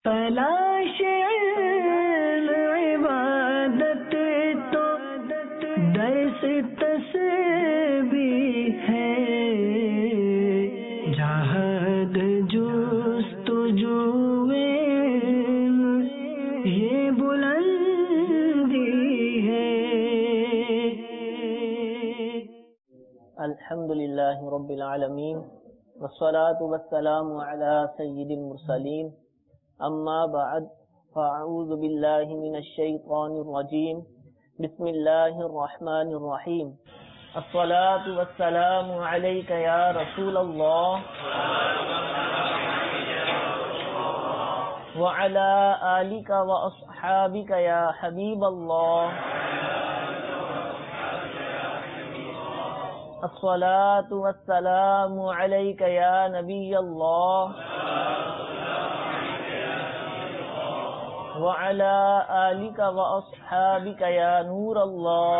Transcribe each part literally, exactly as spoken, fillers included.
تلاش علم عبادت تو درس تسبیح ہے، جہاد جستجو علم یہ بلندی ہے۔ الحمد للہ رب العالمین والصلاة والسلام علی سید المرسلین، اما بعد فاعوذ باللہ من الشیطان الرجیم، بسم اللہ الرحمن الرحیم۔ الصلاة والسلام علیک یا رسول اللہ وعلی آلک واصحابک یا حبیب اللہ۔ الصلاة والسلام علیک یا نبی اللہ وعلی آلک واصحابک یا نور اللہ۔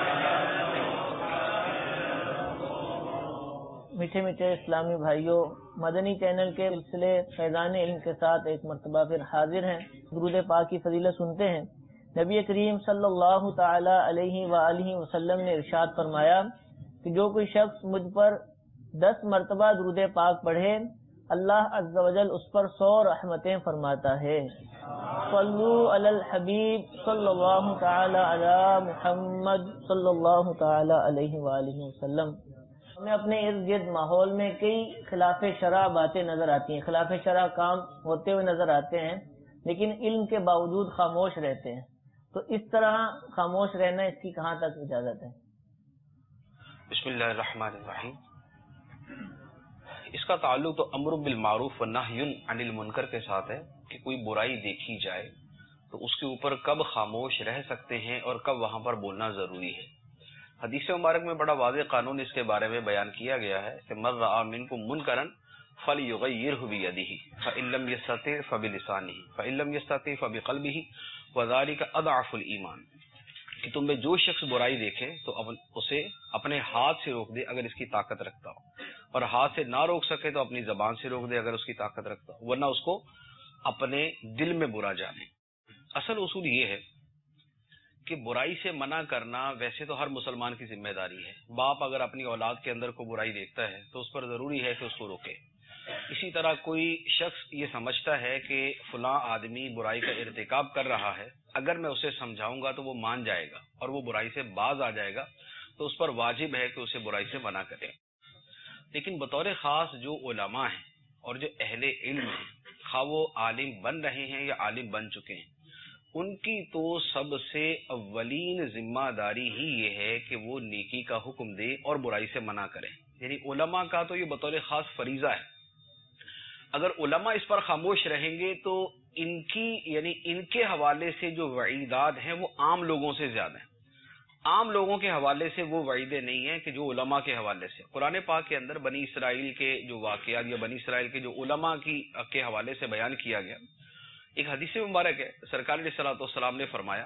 میٹھے میٹھے اسلامی بھائیوں، مدنی چینل کے سلسلے فیضان علم کے ساتھ ایک مرتبہ پھر حاضر ہیں۔ درود پاک کی فضیلت سنتے ہیں۔ نبی کریم صلی اللہ تعالی علیہ وآلہ وسلم نے ارشاد فرمایا کہ جو کوئی شخص مجھ پر دس مرتبہ درود پاک پڑھے، اللہ عز و جل اس پر سو رحمتیں فرماتا ہے۔ صلو علی الحبیب صلی اللہ تعالی علی محمد صلی اللہ تعالی علیہ وآلہ وسلم۔ ہمیں اپنے ارد گرد ماحول میں کئی خلاف شرع باتیں نظر آتی ہیں، خلاف شرع کام ہوتے ہوئے نظر آتے ہیں، لیکن علم کے باوجود خاموش رہتے ہیں۔ تو اس طرح خاموش رہنا، اس کی کہاں تک اجازت ہے؟ بسم اللہ الرحمن الرحیم۔ اس کا تعلق تو امر بالمعروف و نہی عن المنکر کے ساتھ ہے کہ کوئی برائی دیکھی جائے تو اس کے اوپر کب خاموش رہ سکتے ہیں اور کب وہاں پر بولنا ضروری ہے۔ حدیث مبارک میں بڑا واضح قانون اس کے بارے میں بیان کیا گیا ہے کہ من رأى منکم منکرا فلیغیرہ بیدہ فإن لم یستطع فبلسانہ فإن لم یستطع فبقلبہ وذلک اضعف الایمان، کہ تم میں جو شخص برائی دیکھے تو اسے اپنے ہاتھ سے روک دے اگر اس کی طاقت رکھتا ہو، اور ہاتھ سے نہ روک سکے تو اپنی زبان سے روک دے اگر اس کی طاقت رکھتا ہو، ورنہ اس کو اپنے دل میں برا جانے۔ اصل اصول یہ ہے کہ برائی سے منع کرنا ویسے تو ہر مسلمان کی ذمہ داری ہے۔ باپ اگر اپنی اولاد کے اندر کوئی برائی دیکھتا ہے تو اس پر ضروری ہے کہ اس کو روکے۔ اسی طرح کوئی شخص یہ سمجھتا ہے کہ فلاں آدمی برائی کا ارتکاب کر رہا ہے، اگر میں اسے سمجھاؤں گا تو وہ مان جائے گا اور وہ برائی سے باز آ جائے گا، تو اس پر واجب ہے کہ اسے برائی سے منع کرے۔ لیکن بطور خاص جو علماء ہیں اور جو اہل علم ہیں، خواہ وہ عالم بن رہے ہیں یا عالم بن چکے ہیں، ان کی تو سب سے اولین ذمہ داری ہی یہ ہے کہ وہ نیکی کا حکم دے اور برائی سے منع کریں۔ یعنی علماء کا تو یہ بطور خاص فریضہ ہے۔ اگر علماء اس پر خاموش رہیں گے تو ان کی یعنی ان کے حوالے سے جو وعیدات ہیں وہ عام لوگوں سے زیادہ ہیں۔ عام لوگوں کے حوالے سے وہ وعیدیں نہیں ہیں کہ جو علماء کے حوالے سے۔ قرآن پاک کے اندر بنی اسرائیل کے جو واقعات یا بنی اسرائیل کے جو علماء کی کے حوالے سے بیان کیا گیا، ایک حدیث مبارک ہے، سرکار علیہ الصلوۃ والسلام نے فرمایا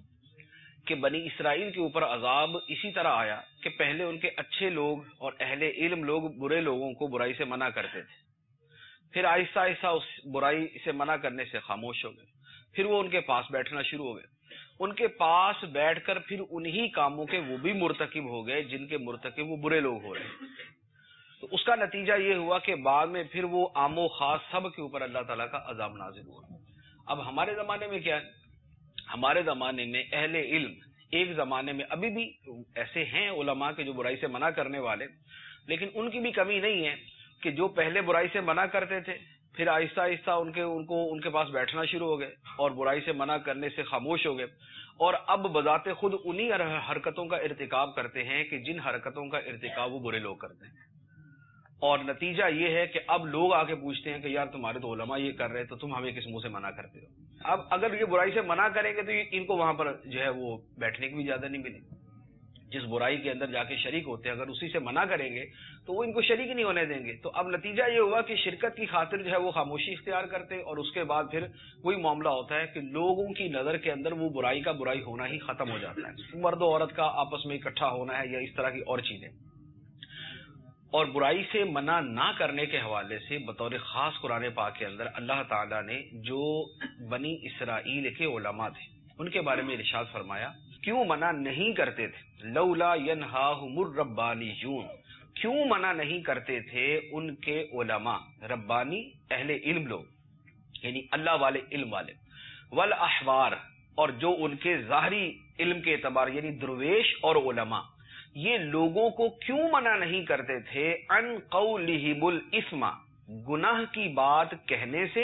کہ بنی اسرائیل کے اوپر عذاب اسی طرح آیا کہ پہلے ان کے اچھے لوگ اور اہل علم لوگ برے لوگوں کو برائی سے منع کرتے تھے، پھر آہستہ آہستہ اس برائی سے منع کرنے سے خاموش ہو گئے، پھر وہ ان کے پاس بیٹھنا شروع ہو گئے، ان کے پاس بیٹھ کر پھر انہی کاموں کے وہ بھی مرتکب ہو گئے جن کے مرتکب وہ برے لوگ ہو رہے ہیں۔ تو اس کا نتیجہ یہ ہوا کہ بعد میں پھر وہ عام و خاص سب کے اوپر اللہ تعالیٰ کا عذاب نازل ہوا۔ اب ہمارے زمانے میں کیا ہے؟ ہمارے زمانے میں اہل علم ایک زمانے میں ابھی بھی ایسے ہیں علماء کے جو برائی سے منع کرنے والے، لیکن ان کی بھی کمی نہیں ہے کہ جو پہلے برائی سے منع کرتے تھے پھر آہستہ آہستہ ان کے ان کو ان کے پاس بیٹھنا شروع ہو گئے اور برائی سے منع کرنے سے خاموش ہو گئے، اور اب بذات خود انہی حرکتوں کا ارتکاب کرتے ہیں کہ جن حرکتوں کا ارتکاب وہ برے لوگ کرتے ہیں۔ اور نتیجہ یہ ہے کہ اب لوگ آ کے پوچھتے ہیں کہ یار تمہارے تو علماء یہ کر رہے تو تم ہمیں کس منہ سے منع کرتے ہو؟ اب اگر یہ برائی سے منع کریں گے تو ان کو وہاں پر جو ہے وہ بیٹھنے کی بھی اجازت نہیں ملے۔ جس برائی کے اندر جا کے شریک ہوتے ہیں اگر اسی سے منع کریں گے تو وہ ان کو شریک نہیں ہونے دیں گے۔ تو اب نتیجہ یہ ہوا کہ شرکت کی خاطر جو ہے وہ خاموشی اختیار کرتے، اور اس کے بعد پھر وہی معاملہ ہوتا ہے کہ لوگوں کی نظر کے اندر وہ برائی کا برائی ہونا ہی ختم ہو جاتا ہے، مرد و عورت کا آپس میں اکٹھا ہونا ہے یا اس طرح کی اور چیزیں۔ اور برائی سے منع نہ کرنے کے حوالے سے بطور خاص قرآن پاک کے اندر اللہ تعالیٰ نے جو بنی اسرائیل کے علماء تھے ان کے بارے میں ارشاد فرمایا کیوں منع نہیں کرتے تھے، لولا ینہاہم الربانیون، کیوں منع نہیں کرتے تھے ان کے علماء، ربانی اہل علم لوگ یعنی اللہ والے علم والے، والاحبار اور جو ان کے ظاہری علم کے اعتبار یعنی درویش اور علماء، یہ لوگوں کو کیوں منع نہیں کرتے تھے ان قولہم الاثم، گناہ کی بات کہنے سے،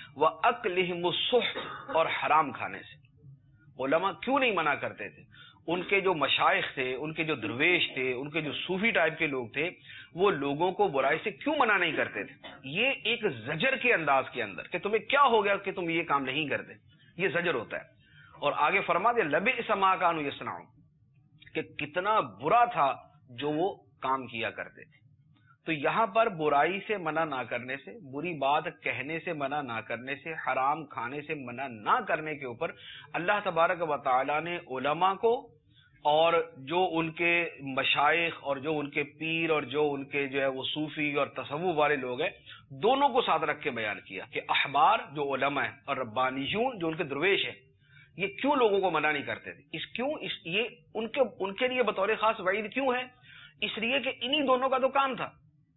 واکلہم السحت اور حرام کھانے سے۔ علماء کیوں نہیں منع کرتے تھے؟ ان کے جو مشائخ تھے، ان کے جو درویش تھے، ان کے جو صوفی ٹائپ کے لوگ تھے، وہ لوگوں کو برائی سے کیوں منع نہیں کرتے تھے؟ یہ ایک زجر کے انداز کے اندر کہ تمہیں کیا ہو گیا کہ تم یہ کام نہیں کرتے، یہ زجر ہوتا ہے۔ اور آگے فرما دیا لبئس ما کانوا یصنعون، کہ کتنا برا تھا جو وہ کام کیا کرتے تھے۔ تو یہاں پر برائی سے منع نہ کرنے سے، بری بات کہنے سے منع نہ کرنے سے، حرام کھانے سے منع نہ کرنے کے اوپر اللہ تبارک و تعالی نے علماء کو اور جو ان کے مشائخ اور جو ان کے پیر اور جو ان کے جو ہے وہ صوفی اور تصوف والے لوگ ہیں، دونوں کو ساتھ رکھ کے بیان کیا کہ احبار جو علماء ہیں اور ربانیون جو ان کے درویش ہیں، یہ کیوں لوگوں کو منع نہیں کرتے تھے؟ اس کیوں اس یہ ان کے ان کے لیے بطور خاص وعید کیوں ہے؟ اس لیے کہ انہی دونوں کا تو کام تھا۔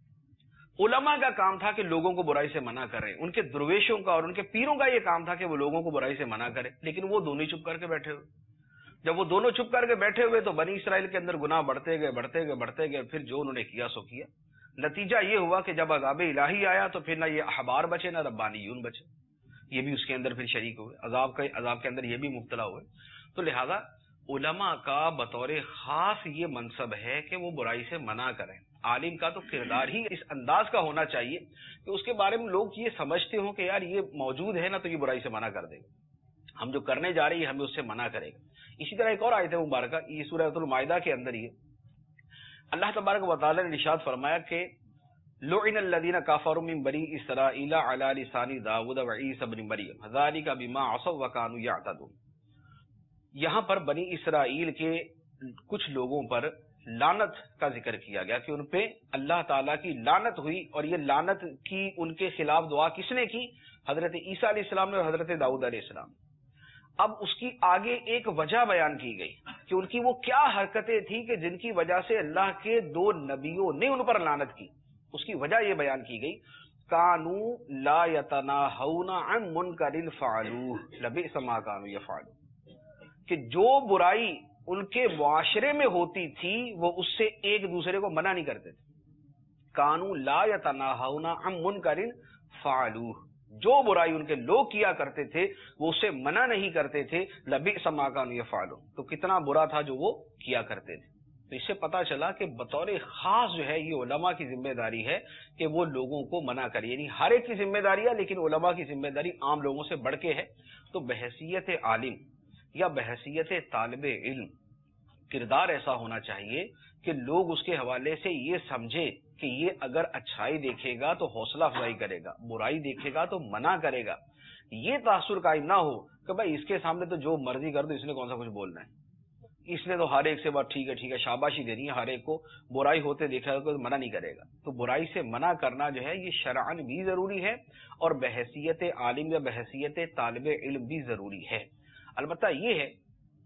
علماء کا کام تھا کہ لوگوں کو برائی سے منع کریں، ان کے درویشوں کا اور ان کے پیروں کا یہ کام تھا کہ وہ لوگوں کو برائی سے منع کریں، لیکن وہ دونوں ہی چپ کر کے بیٹھے ہوئے۔ جب وہ دونوں چپ کر کے بیٹھے ہوئے تو بنی اسرائیل کے اندر گناہ بڑھتے گئے بڑھتے گئے بڑھتے گئے، پھر جو انہوں نے کیا سو کیا۔ نتیجہ یہ ہوا کہ جب عذاب الہی آیا تو پھر نہ یہ احبار بچے نہ ربانیون بچے، یہ بھی اس کے اندر پھر شریک ہوئے، عذاب کے عذاب کے اندر یہ بھی مبتلا ہوئے۔ تو لہذا علماء کا بطور خاص یہ منصب ہے کہ وہ برائی سے منع کریں۔ عالم کا تو کردار ہی اس انداز کا ہونا چاہیے کہ اس کے بارے میں لوگ یہ سمجھتے ہوں کہ یار یہ موجود ہے نا تو یہ برائی سے منع کر دے گا، ہم جو کرنے جا رہے ہیں ہمیں اس سے منع کرے گا۔ اسی طرح ایک اور آیت مبارکہ یہ سورۃ المائدہ کے اندر ہی اللہ تبارک و تعالی نے ارشاد فرمایا کہ لعن الذین کفروا من بنی اسرائیل علی لسان داؤد وعیسی ابن مریم ذلک بما عصوا وکانوا یعتدون۔ یہاں پر بنی اسرائیل کے کچھ لوگوں پر لعنت کا ذکر کیا گیا کہ ان پہ اللہ تعالیٰ کی لعنت ہوئی، اور یہ لعنت کی ان کے خلاف دعا کس نے کی؟ حضرت عیسیٰ علیہ السلام نے اور حضرت داؤد علیہ السلام۔ اب اس کی آگے ایک وجہ بیان کی گئی کہ ان کی وہ کیا حرکتیں تھیں کہ جن کی وجہ سے اللہ کے دو نبیوں نے ان پر لعنت کی۔ اس کی وجہ یہ بیان کی گئی کانوا لا یتناہون عن منکر فعلوہ لبئس ما کانوا یفعلون، کہ جو برائی ان کے معاشرے میں ہوتی تھی وہ اس سے ایک دوسرے کو منع نہیں کرتے تھے۔ کانوا لا یتناہون عن منکر فعلوہ، جو برائی ان کے لوگ کیا کرتے تھے وہ اسے منع نہیں کرتے تھے، لبئس ما کانوا یفعلون، تو کتنا برا تھا جو وہ کیا کرتے تھے۔ تو اس سے پتہ چلا کہ بطور خاص جو ہے یہ علماء کی ذمہ داری ہے کہ وہ لوگوں کو منع کرے، یعنی ہر ایک کی ذمہ داری ہے لیکن علماء کی ذمہ داری عام لوگوں سے بڑھ کے ہے۔ تو بحیثیت عالم یا بحیثیت طالب علم کردار ایسا ہونا چاہیے کہ لوگ اس کے حوالے سے یہ سمجھے کہ یہ اگر اچھائی دیکھے گا تو حوصلہ افزائی کرے گا، برائی دیکھے گا تو منع کرے گا۔ یہ تاثر قائم نہ ہو کہ بھائی اس کے سامنے تو جو مرضی کر دو، اس نے کون سا کچھ بولنا ہے، اس نے تو ہر ایک سے بات ٹھیک ہے ٹھیک ہے شاباشی دینی ہے، ہر ایک کو برائی ہوتے دیکھا ہے تو منع نہیں کرے گا۔ تو برائی سے منع کرنا جو ہے یہ شرعاً بھی ضروری ہے اور بحیثیت عالم یا بحیثیت طالب علم بھی ضروری ہے۔ البتہ یہ ہے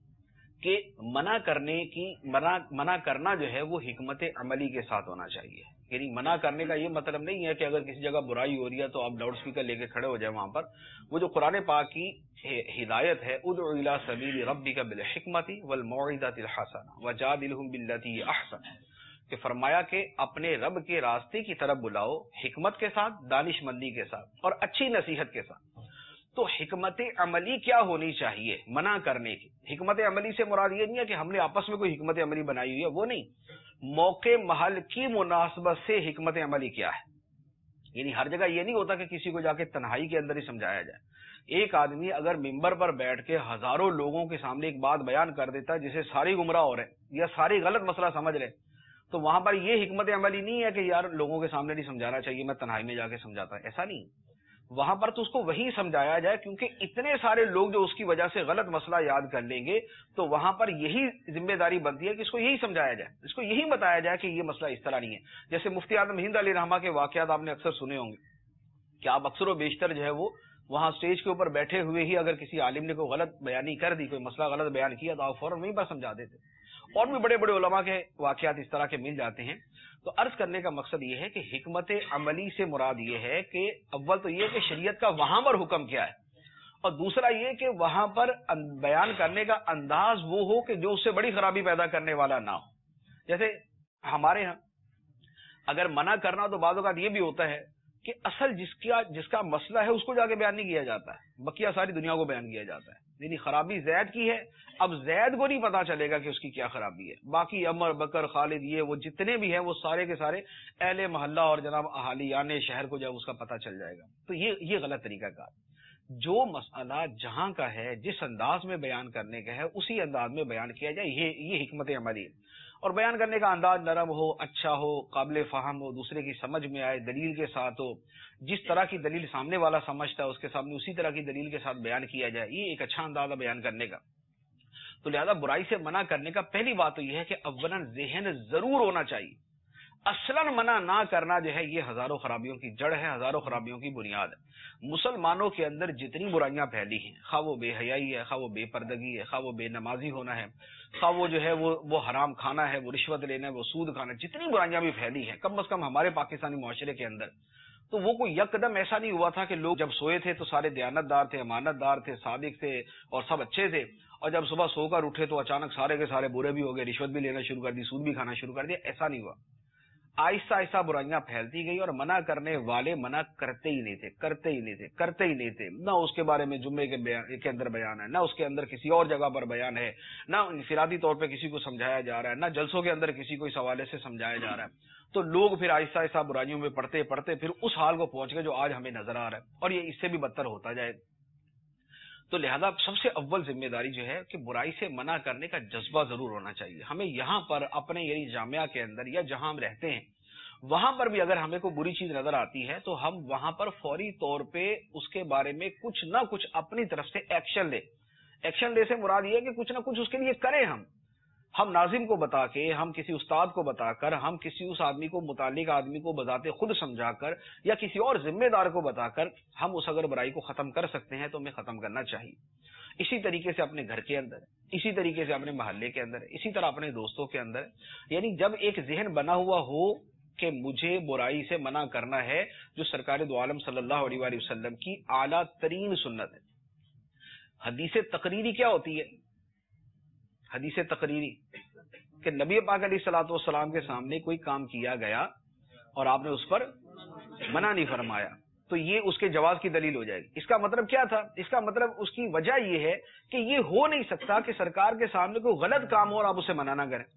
کہ منع کرنے کی منع منع کرنا جو ہے وہ حکمت عملی کے ساتھ ہونا چاہیے، یعنی منع کرنے کا یہ مطلب نہیں ہے کہ اگر کسی جگہ برائی ہو رہی ہے تو آپ لاؤڈ سپیکر لے کے کھڑے ہو جائیں وہاں پر۔ وہ جو قرآن پاک کی ہدایت ہے ادع الی سبیل ربک بالحکمۃ والموعظۃ الحسنہ وجادلھم باللتی ہی احسن، کہ فرمایا کہ اپنے رب کے راستے کی طرف بلاؤ حکمت کے ساتھ، دانش مندی کے ساتھ اور اچھی نصیحت کے ساتھ۔ تو حکمت عملی کیا ہونی چاہیے منع کرنے کی؟ حکمت عملی سے مراد یہ نہیں ہے کہ ہم نے آپس میں کوئی حکمت عملی بنائی ہوئی ہے، وہ نہیں، موقع محل کی مناسبت سے حکمت عملی کیا ہے۔ یعنی ہر جگہ یہ نہیں ہوتا کہ کسی کو جا کے تنہائی کے اندر ہی سمجھایا جائے۔ ایک آدمی اگر ممبر پر بیٹھ کے ہزاروں لوگوں کے سامنے ایک بات بیان کر دیتا ہے جسے ساری گمراہ ہو رہے ہیں یا ساری غلط مسئلہ سمجھ رہے ہیں، تو وہاں پر یہ حکمت عملی نہیں ہے کہ یار لوگوں کے سامنے نہیں سمجھانا چاہیے، میں تنہائی میں جا کے سمجھاتا ہے، ایسا نہیں۔ وہاں پر تو اس کو وہی سمجھایا جائے، کیونکہ اتنے سارے لوگ جو اس کی وجہ سے غلط مسئلہ یاد کر لیں گے، تو وہاں پر یہی ذمہ داری بنتی ہے کہ اس کو یہی سمجھایا جائے، اس کو یہی بتایا جائے کہ یہ مسئلہ اس طرح نہیں ہے۔ جیسے مفتی اعظم ہند علیہ رحمہ کے واقعات آپ نے اکثر سنے ہوں گے کہ آپ اکثر و بیشتر جو ہے وہ وہاں اسٹیج کے اوپر بیٹھے ہوئے ہی اگر کسی عالم نے کوئی غلط بیانی کر دی، کوئی مسئلہ غلط بیان کیا، تو آپ فوراً وہیں پر سمجھا دیتے۔ اور بھی بڑے بڑے علماء کے واقعات اس طرح کے مل جاتے ہیں۔ تو عرض کرنے کا مقصد یہ ہے کہ حکمت عملی سے مراد یہ ہے کہ اول تو یہ کہ شریعت کا وہاں پر حکم کیا ہے، اور دوسرا یہ کہ وہاں پر بیان کرنے کا انداز وہ ہو کہ جو اس سے بڑی خرابی پیدا کرنے والا نہ ہو۔ جیسے ہمارے ہاں اگر منع کرنا تو بعض اوقات یہ بھی ہوتا ہے کہ اصل جس کا جس کا مسئلہ ہے اس کو جا کے بیان نہیں کیا جاتا ہے، بقیہ ساری دنیا کو بیان کیا جاتا ہے۔ یعنی خرابی زید کی ہے، اب زید کو نہیں پتا چلے گا کہ اس کی کیا خرابی ہے، باقی عمر بکر خالد یہ وہ جتنے بھی ہیں وہ سارے کے سارے اہل محلہ اور جناب اہالیان شہر کو جب اس کا پتہ چل جائے گا۔ تو یہ یہ غلط طریقہ کار، جو مسئلہ جہاں کا ہے جس انداز میں بیان کرنے کا ہے اسی انداز میں بیان کیا جائے، یہ یہ حکمت عملی ہے۔ اور بیان کرنے کا انداز نرم ہو، اچھا ہو، قابل فہم ہو، دوسرے کی سمجھ میں آئے، دلیل کے ساتھ ہو، جس طرح کی دلیل سامنے والا سمجھتا ہے اس کے سامنے اسی طرح کی دلیل کے ساتھ بیان کیا جائے، یہ ایک اچھا انداز ہے بیان کرنے کا۔ تو لہذا برائی سے منع کرنے کا پہلی بات تو یہ ہے کہ اولاً ذہن ضرور ہونا چاہیے۔ اصلاً منع نہ کرنا جو ہے یہ ہزاروں خرابیوں کی جڑ ہے، ہزاروں خرابیوں کی بنیاد ہے۔ مسلمانوں کے اندر جتنی برائیاں پھیلی ہیں، خواہ وہ بے حیائی ہے، خواہ وہ بے پردگی ہے، خواہ وہ بے نمازی ہونا ہے، خواہ وہ جو ہے وہ وہ حرام کھانا ہے، وہ رشوت لینا ہے، وہ سود کھانا ہے، جتنی برائیاں بھی پھیلی ہیں کم از کم ہمارے پاکستانی معاشرے کے اندر، تو وہ کوئی یک قدم ایسا نہیں ہوا تھا کہ لوگ جب سوئے تھے تو سارے دیانت دار تھے، امانت دار تھے، صادق تھے اور سب اچھے تھے، اور جب صبح سو کر اٹھے تو اچانک سارے کے سارے برے بھی ہو گئے، رشوت بھی لینا شروع کر دی، سود بھی کھانا شروع کر دیا۔ ایسا نہیں ہوا، آہستہ آہستہ برائیاں پھیلتی گئی اور منع کرنے والے منع کرتے ہی نہیں تھے کرتے ہی نہیں تھے کرتے ہی نہیں تھے نہ اس کے بارے میں جمعے کے بیان کے اندر بیان ہے، نہ اس کے اندر کسی اور جگہ پر بیان ہے، نہ انفرادی طور پہ کسی کو سمجھایا جا رہا ہے، نہ جلسوں کے اندر کسی کو اس حوالے سے سمجھایا جا رہا ہے۔ تو لوگ پھر آہستہ آہستہ برائیوں میں پڑھتے پڑھتے پھر اس حال کو پہنچ گئے جو آج ہمیں نظر آ رہا ہے، اور یہ اس سے بھی بدتر ہوتا جائے۔ تو لہذا سب سے اول ذمہ داری جو ہے کہ برائی سے منع کرنے کا جذبہ ضرور ہونا چاہیے۔ ہمیں یہاں پر اپنے یعنی جامعہ کے اندر یا جہاں ہم رہتے ہیں وہاں پر بھی اگر ہمیں کوئی بری چیز نظر آتی ہے تو ہم وہاں پر فوری طور پہ اس کے بارے میں کچھ نہ کچھ اپنی طرف سے ایکشن لیں۔ ایکشن لے سے مراد یہ ہے کہ کچھ نہ کچھ اس کے لیے کریں، ہم ہم ناظم کو بتا کے، ہم کسی استاد کو بتا کر، ہم کسی اس آدمی کو متعلق آدمی کو بذات خود سمجھا کر یا کسی اور ذمہ دار کو بتا کر ہم اس اگر برائی کو ختم کر سکتے ہیں تو ہمیں ختم کرنا چاہیے۔ اسی طریقے سے اپنے گھر کے اندر، اسی طریقے سے اپنے محلے کے اندر، اسی طرح اپنے دوستوں کے اندر، یعنی جب ایک ذہن بنا ہوا ہو کہ مجھے برائی سے منع کرنا ہے، جو سرکار دو عالم صلی اللہ علیہ وآلہ وسلم کی اعلیٰ ترین سنت ہے۔ حدیث تقریری کیا ہوتی ہے؟ حدیث تقریری کہ نبی پاک علیہ الصلوۃ والسلام کے سامنے کوئی کام کیا گیا اور آپ نے اس پر منع نہیں فرمایا تو یہ اس کے جواز کی دلیل ہو جائے گی۔ اس کا مطلب کیا تھا؟ اس کا مطلب اس کی وجہ یہ ہے کہ یہ ہو نہیں سکتا کہ سرکار کے سامنے کوئی غلط کام ہو اور آپ اسے منع نہ کریں۔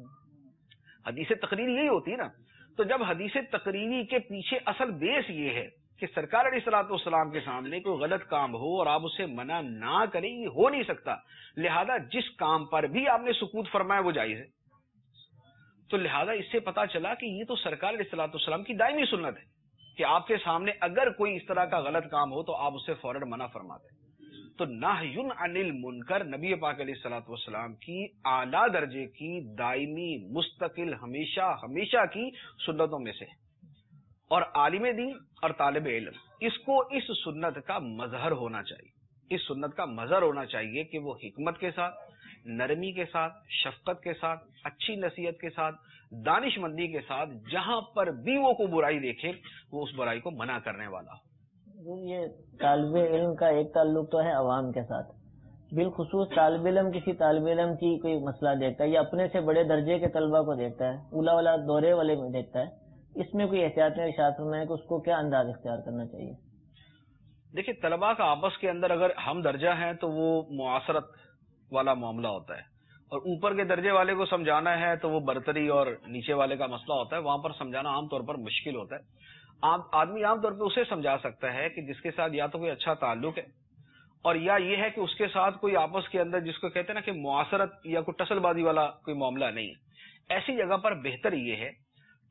حدیث تقریری یہی ہوتی ہے نا۔ تو جب حدیث تقریری کے پیچھے اصل بیس یہ ہے کہ سرکار علیہ الصلوۃ والسلام کے سامنے کوئی غلط کام ہو اور آپ اسے منع نہ کریں، یہ ہو نہیں سکتا، لہذا جس کام پر بھی آپ نے سکوت فرمایا وہ جائز ہے۔ تو لہذا اس سے پتا چلا کہ یہ تو سرکار علیہ الصلوۃ والسلام کی دائمی سنت ہے کہ آپ کے سامنے اگر کوئی اس طرح کا غلط کام ہو تو آپ اسے فوراً منع فرماتے ہیں۔ تو نہی عن المنکر نبی پاک علیہ الصلوۃ والسلام کی اعلیٰ درجے کی دائمی مستقل ہمیشہ ہمیشہ کی سنتوں میں سے، اور عالم دین اور طالب علم اس کو اس سنت کا مظہر ہونا چاہیے، اس سنت کا مظہر ہونا چاہیے کہ وہ حکمت کے ساتھ، نرمی کے ساتھ، شفقت کے ساتھ، اچھی نصیحت کے ساتھ، دانش مندی کے ساتھ جہاں پر بھی وہ کوئی برائی دیکھے وہ اس برائی کو منع کرنے والا ہو۔ یہ طالب علم کا ایک تعلق تو ہے عوام کے ساتھ، بالخصوص طالب علم کسی طالب علم کی کوئی مسئلہ دیکھتا ہے یا اپنے سے بڑے درجے کے طلبہ کو دیکھتا ہے، اولا والا دورے والے میں دیکھتا ہے، اس میں کوئی احتیاط میں ارشاد فرمائے ہے کہ اس کو کیا انداز اختیار کرنا چاہیے؟ دیکھیں طلباء کا آپس کے اندر اگر ہم درجہ ہیں تو وہ معاصرت والا معاملہ ہوتا ہے، اور اوپر کے درجے والے کو سمجھانا ہے تو وہ برتری اور نیچے والے کا مسئلہ ہوتا ہے، وہاں پر سمجھانا عام طور پر مشکل ہوتا ہے۔ آدمی عام طور پہ اسے سمجھا سکتا ہے کہ جس کے ساتھ یا تو کوئی اچھا تعلق ہے اور یا یہ ہے کہ اس کے ساتھ کوئی آپس کے اندر جس کو کہتے ہیں نا کہ معاصرت یا کوئی ٹسل بازی والا کوئی معاملہ نہیں ہے۔ ایسی جگہ پر بہتر یہ ہے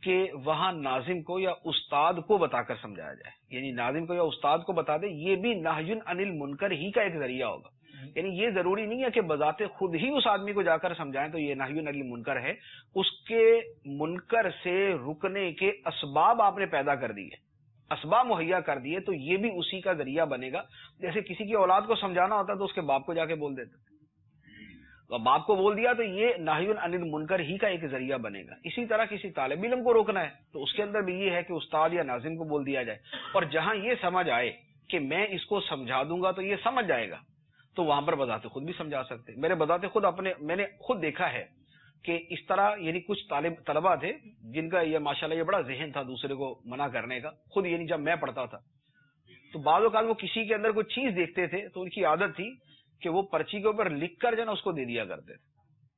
کہ وہاں ناظم کو یا استاد کو بتا کر سمجھایا جائے، یعنی ناظم کو یا استاد کو بتا دے، یہ بھی نہی عن المنکر ہی کا ایک ذریعہ ہوگا. یعنی یہ ضروری نہیں ہے کہ بذات خود ہی اس آدمی کو جا کر سمجھائیں تو یہ نہی عن المنکر ہے، اس کے منکر سے رکنے کے اسباب آپ نے پیدا کر دیے، اسباب مہیا کر دیے، تو یہ بھی اسی کا ذریعہ بنے گا. جیسے کسی کی اولاد کو سمجھانا ہوتا ہے تو اس کے باپ کو جا کے بول دیتے، تو باپ کو بول دیا تو یہ نہی عن المنکر ہی کا ایک ذریعہ بنے گا. اسی طرح کسی طالب علم کو روکنا ہے تو اس کے اندر بھی یہ ہے کہ استاد یا ناظم کو بول دیا جائے، اور جہاں یہ سمجھ آئے کہ میں اس کو سمجھا دوں گا تو یہ سمجھ جائے گا، تو وہاں پر بذات خود بھی سمجھا سکتے. میرے بذات خود اپنے میں نے خود دیکھا ہے کہ اس طرح، یعنی کچھ طالب طلبہ تھے جن کا یہ ماشاءاللہ یہ بڑا ذہن تھا دوسرے کو منع کرنے کا. خود یعنی جب میں پڑھتا تھا تو بعض اوقات وہ کسی کے اندر کوئی چیز دیکھتے تھے تو ان کی عادت تھی کہ وہ پرچی کے اوپر لکھ کر جو نا اس کو دے دیا کرتے تھے.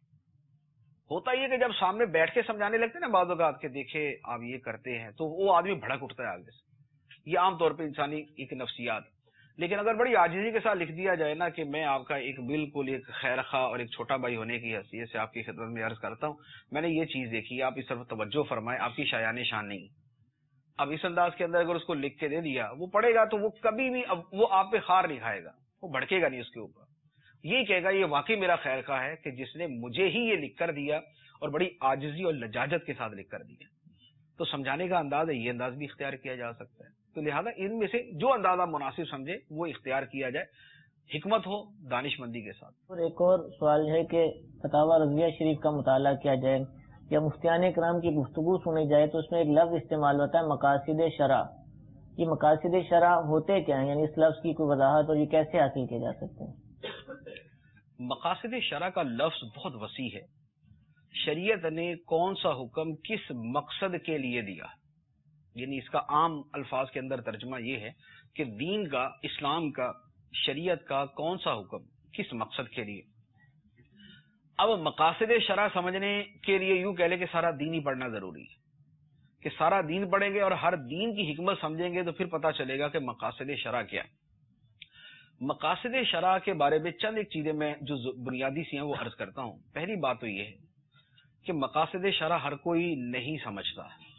ہوتا یہ کہ جب سامنے بیٹھ کے سمجھانے لگتے نا بعض اوقات کہ دیکھے آپ یہ کرتے ہیں تو وہ آدمی بھڑک اٹھتا ہے آگے سے. یہ عام طور پہ انسانی ایک نفسیات. لیکن اگر بڑی عاجزی کے ساتھ لکھ دیا جائے نا کہ میں آپ کا ایک بالکل ایک خیر خواہ اور ایک چھوٹا بھائی ہونے کی حیثیت سے آپ کی خدمت میں عرض کرتا ہوں، میں نے یہ چیز دیکھی، آپ اس طرف توجہ فرمائیں، آپ کی شایان شان نہیں. اب اس انداز کے اندر اگر اس کو لکھ کے دے دیا، وہ پڑھے گا تو وہ کبھی بھی اب وہ آپ پہ خار نہیں کھائے گا، وہ بھڑکے گا نہیں اس کے اوپر. یہی کہے گا یہ واقعی میرا خیر خواہ ہے کہ جس نے مجھے ہی یہ لکھ کر دیا اور بڑی عاجزی اور لجاجت کے ساتھ لکھ کر دیا. تو سمجھانے کا انداز ہے، یہ انداز بھی اختیار کیا جا سکتا ہے. تو لہذا ان میں سے جو انداز آپ مناسب سمجھے وہ اختیار کیا جائے، حکمت ہو، دانش مندی کے ساتھ. اور ایک اور سوال ہے کہ فتاوی رضویہ شریف کا مطالعہ کیا جائے یا مفتیان کرام کی گفتگو سنی جائے تو اس میں ایک لفظ استعمال ہوتا ہے مقاصد شرع. یہ مقاصد شرع ہوتے کیا ہیں؟ یعنی اس لفظ کی کوئی وضاحت اور یہ کیسے حاصل کیے جا سکتے ہیں؟ مقاصد شرع کا لفظ بہت وسیع ہے. شریعت نے کون سا حکم کس مقصد کے لیے دیا، یعنی اس کا عام الفاظ کے اندر ترجمہ یہ ہے کہ دین کا، اسلام کا، شریعت کا کون سا حکم کس مقصد کے لیے. اب مقاصد شرع سمجھنے کے لیے یوں کہہ لے کہ سارا دین ہی پڑھنا ضروری ہے، کہ سارا دین پڑھیں گے اور ہر دین کی حکمت سمجھیں گے تو پھر پتہ چلے گا کہ مقاصد شرع کیا. مقاصد شرع کے بارے میں چند ایک چیزیں میں جو بنیادی سی ہیں وہ عرض کرتا ہوں. پہلی بات تو یہ ہے کہ مقاصد شرع ہر کوئی نہیں سمجھتا،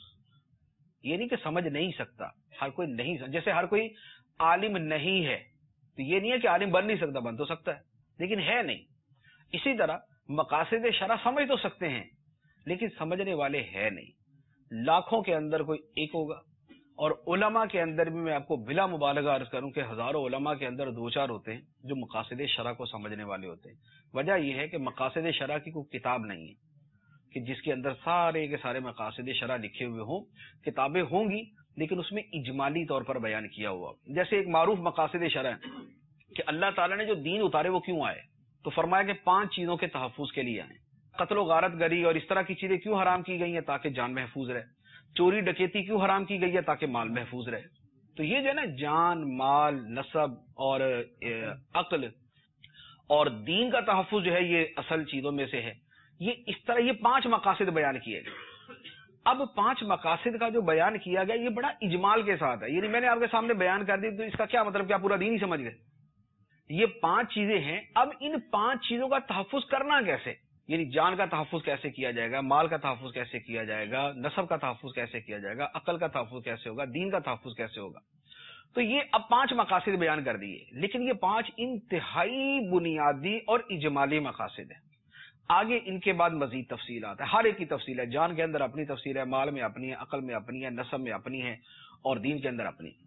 یہ نہیں کہ سمجھ نہیں سکتا، ہر کوئی نہیں سمجھ. جیسے ہر کوئی عالم نہیں ہے تو یہ نہیں ہے کہ عالم بن نہیں سکتا، بن تو سکتا ہے لیکن ہے نہیں. اسی طرح مقاصد شرع سمجھ تو سکتے ہیں لیکن سمجھنے والے ہے نہیں. لاکھوں کے اندر کوئی ایک ہوگا، اور علماء کے اندر بھی میں آپ کو بلا مبالغہ عرض کروں کہ ہزاروں علماء کے اندر دو چار ہوتے ہیں جو مقاصد شرع کو سمجھنے والے ہوتے ہیں. وجہ یہ ہے کہ مقاصد شرع کی کوئی کتاب نہیں ہے کہ جس کے اندر سارے کے سارے مقاصد شرع لکھے ہوئے ہوں. کتابیں ہوں گی لیکن اس میں اجمالی طور پر بیان کیا ہوا. جیسے ایک معروف مقاصد شرع ہے کہ اللہ تعالیٰ نے جو دین اتارے وہ کیوں آئے، تو فرمایا کہ پانچ چیزوں کے تحفظ کے لیے آئے. قتل و غارت گری اور اس طرح کی چیزیں کیوں حرام کی گئی ہیں؟ تاکہ جان محفوظ رہے. چوری ڈکیتی کیوں حرام کی گئی ہے؟ تاکہ مال محفوظ رہے. تو یہ جو ہے نا جان، مال، نسب اور عقل اور دین کا تحفظ جو ہے یہ اصل چیزوں میں سے ہے. یہ اس طرح یہ پانچ مقاصد بیان کیے گئے. اب پانچ مقاصد کا جو بیان کیا گیا یہ بڑا اجمال کے ساتھ ہے، یعنی میں نے آپ کے سامنے بیان کر دی تو اس کا کیا مطلب، کیا پورا دین ہی سمجھ گئے؟ یہ پانچ چیزیں ہیں. اب ان پانچ چیزوں کا تحفظ کرنا کیسے، یعنی جان کا تحفظ کیسے کیا جائے گا، مال کا تحفظ کیسے کیا جائے گا، نسب کا تحفظ کیسے کیا جائے گا، عقل کا تحفظ کیسے ہوگا، دین کا تحفظ کیسے ہوگا. تو یہ اب پانچ مقاصد بیان کر دیے، لیکن یہ پانچ انتہائی بنیادی اور اجمالی مقاصد ہیں. آگے ان کے بعد مزید تفصیلات ہے، ہر ایک کی تفصیل ہے. جان کے اندر اپنی تفصیل ہے، مال میں اپنی ہے، عقل میں اپنی ہے، نسب میں اپنی ہے اور دین کے اندر اپنی.